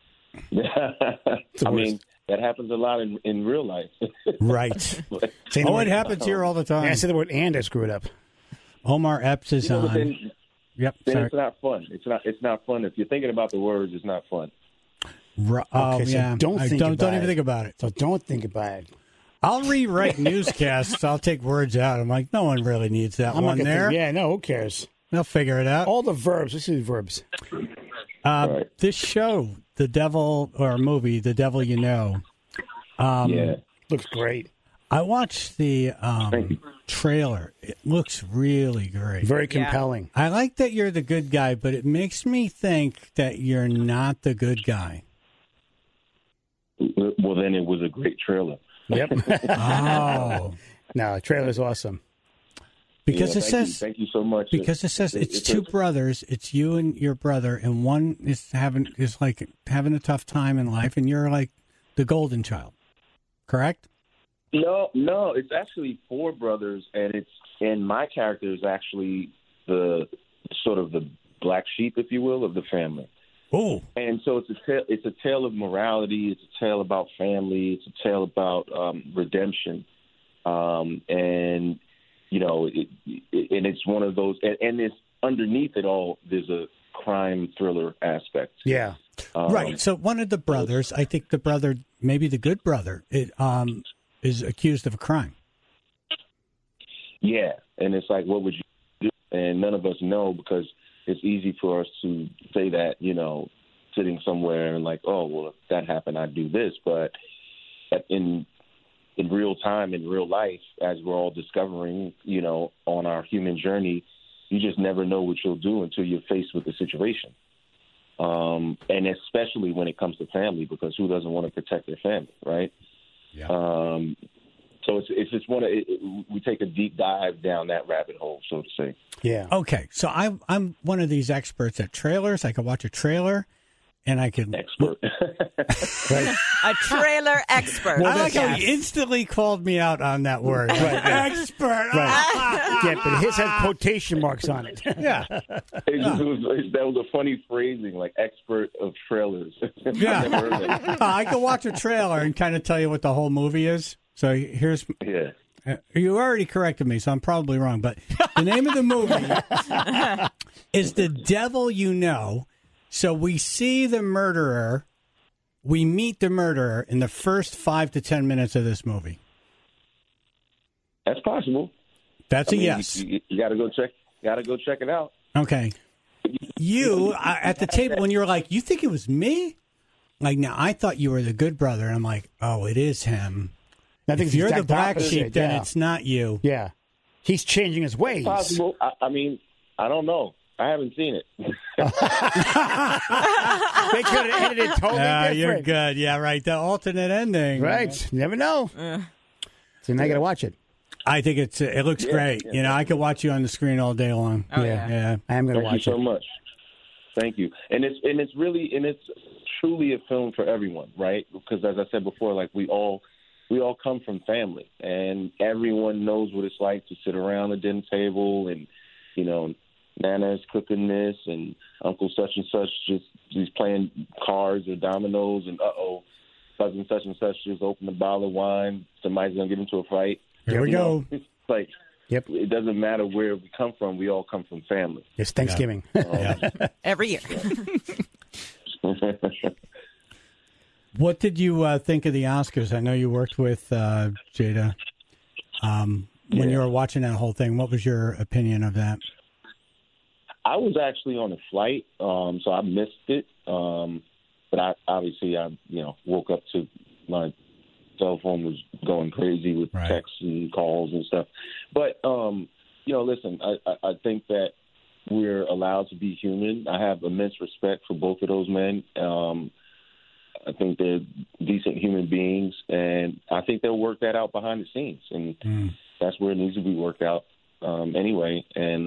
Speaker 10: I mean, that happens a lot in real life.
Speaker 1: Right. It happens here all the time.
Speaker 7: Yeah, I said the word "and" I screwed up.
Speaker 1: Omar Epps is on.
Speaker 10: Then it's not fun. It's not fun. If you're thinking about the words, it's not fun.
Speaker 7: Okay, so don't even
Speaker 1: think about it.
Speaker 7: So don't think about it.
Speaker 1: I'll rewrite newscasts. I'll take words out. I'm like, no one really needs that one there.
Speaker 7: No, who cares?
Speaker 1: They'll figure it out.
Speaker 7: All the verbs. Let's see the verbs.
Speaker 1: This show, The Devil, or movie, The Devil You Know.
Speaker 7: Looks great.
Speaker 1: I watched the trailer. It looks really great.
Speaker 7: Very compelling.
Speaker 1: I like that you're the good guy, but it makes me think that you're not the good guy.
Speaker 10: Well, then it was a great trailer.
Speaker 7: Yep.
Speaker 1: Oh.
Speaker 7: No, the trailer's awesome.
Speaker 1: Because it says,
Speaker 10: thank you so much.
Speaker 1: Because it says it's two brothers. It's you and your brother, and one is having a tough time in life, and you're like the golden child. Correct?
Speaker 10: No, it's actually 4 brothers, and my character is actually the sort of the black sheep, if you will, of the family.
Speaker 1: Oh,
Speaker 10: and so it's a tale of morality. It's a tale about family. It's a tale about redemption, and it's one of those. And it's underneath it all, there's a crime thriller aspect.
Speaker 7: Yeah.
Speaker 1: Right. So one of the brothers, I think the brother maybe the good brother is accused of a crime.
Speaker 10: Yeah, and it's like, what would you do? And none of us know, because it's easy for us to say that, sitting somewhere and like, oh, well, if that happened, I'd do this. But in real time, in real life, as we're all discovering, on our human journey, you just never know what you'll do until you're faced with the situation. And especially when it comes to family, because who doesn't want to protect their family, right?
Speaker 1: Yeah.
Speaker 10: So it's just we take a deep dive down that rabbit hole, so to say.
Speaker 7: Yeah.
Speaker 1: Okay, so I'm one of these experts at trailers. I can watch a trailer, and I can
Speaker 10: expert.
Speaker 7: Right.
Speaker 5: A trailer expert.
Speaker 1: I like how he instantly called me out on that word. Expert.
Speaker 7: Right. Yeah, but his has quotation marks on it.
Speaker 1: Yeah.
Speaker 10: That was a funny phrasing, like expert of trailers.
Speaker 1: Yeah.
Speaker 10: I've never heard that.
Speaker 1: I can watch a trailer and kind of tell you what the whole movie is. So here's.
Speaker 10: Yeah.
Speaker 1: You already corrected me, so I'm probably wrong. But the name of the movie is The Devil You Know. So we see the murderer. We meet the murderer in the first 5 to 10 minutes of this movie.
Speaker 10: That's possible.
Speaker 1: That's a yes.
Speaker 10: You got to go check. Got to go check it out.
Speaker 1: Okay. You at the table when you were like, you think it was me? Like, now I thought you were the good brother, and I'm like, oh, it is him.
Speaker 7: I think
Speaker 1: if you're the black
Speaker 7: opposite,
Speaker 1: sheep, then it's not you.
Speaker 7: Yeah. He's changing his ways.
Speaker 10: It's possible. I mean, I don't know. I haven't seen it.
Speaker 7: They could have ended it totally different.
Speaker 1: You're good. Yeah, right. The alternate ending.
Speaker 7: Right. You never know. So now you got to watch it.
Speaker 1: I think it looks great.
Speaker 10: Yeah.
Speaker 1: I could watch you on the screen all day long.
Speaker 5: Oh, yeah.
Speaker 7: I am going to watch
Speaker 10: it. Thank you so much. Thank you. And it's truly a film for everyone, right? Because as I said before, like we all come from family, and everyone knows what it's like to sit around the dinner table, and Nana's cooking this, and Uncle such and such he's playing cards or dominoes, and cousin such and such just opened a bottle of wine. Somebody's gonna get into a fight.
Speaker 1: Here we go.
Speaker 10: It's like, it doesn't matter where we come from. We all come from family.
Speaker 7: It's Thanksgiving.
Speaker 5: Every year.
Speaker 1: What did you think of the Oscars? I know you worked with Jada. When you were watching that whole thing, what was your opinion of that?
Speaker 10: I was actually on a flight, so I missed it. But I woke up to my cell phone was going crazy with texts and calls and stuff. But listen, I think that we're allowed to be human. I have immense respect for both of those men. I think they're decent human beings, and I think they'll work that out behind the scenes, and that's where it needs to be worked out anyway. And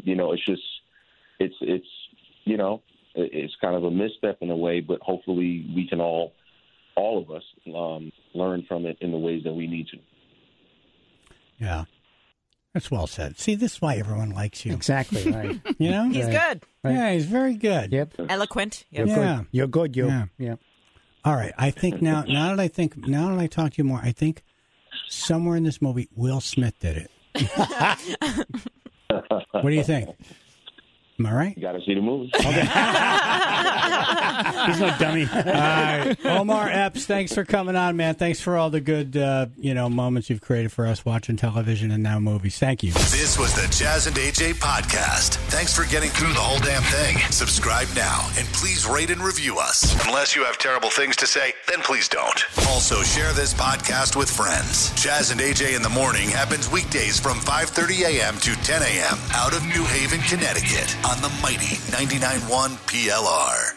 Speaker 10: it's kind of a misstep in a way, but hopefully we can all of us learn from it in the ways that we need to.
Speaker 1: Yeah. That's well said. See, this is why everyone likes you.
Speaker 7: Exactly, right.
Speaker 5: He's good.
Speaker 7: Right.
Speaker 1: Yeah, he's very good.
Speaker 7: Yep.
Speaker 5: Eloquent. Yep.
Speaker 7: You're good.
Speaker 1: Yeah. All right. I think now that I talk to you more, I think somewhere in this movie, Will Smith did it. What do you think? Am I right?
Speaker 10: You got to see the movie.
Speaker 1: Okay.
Speaker 7: He's no dummy.
Speaker 1: All right. Omar Epps, thanks for coming on, man. Thanks for all the good, moments you've created for us watching television and now movies. Thank you.
Speaker 11: This was the Jazz and AJ podcast. Thanks for getting through the whole damn thing. Subscribe now and please rate and review us. Unless you have terrible things to say, then please don't. Also, share this podcast with friends. Jazz and AJ in the Morning happens weekdays from 5:30 a.m. to 10 a.m. out of New Haven, Connecticut on the mighty 99.1 PLR.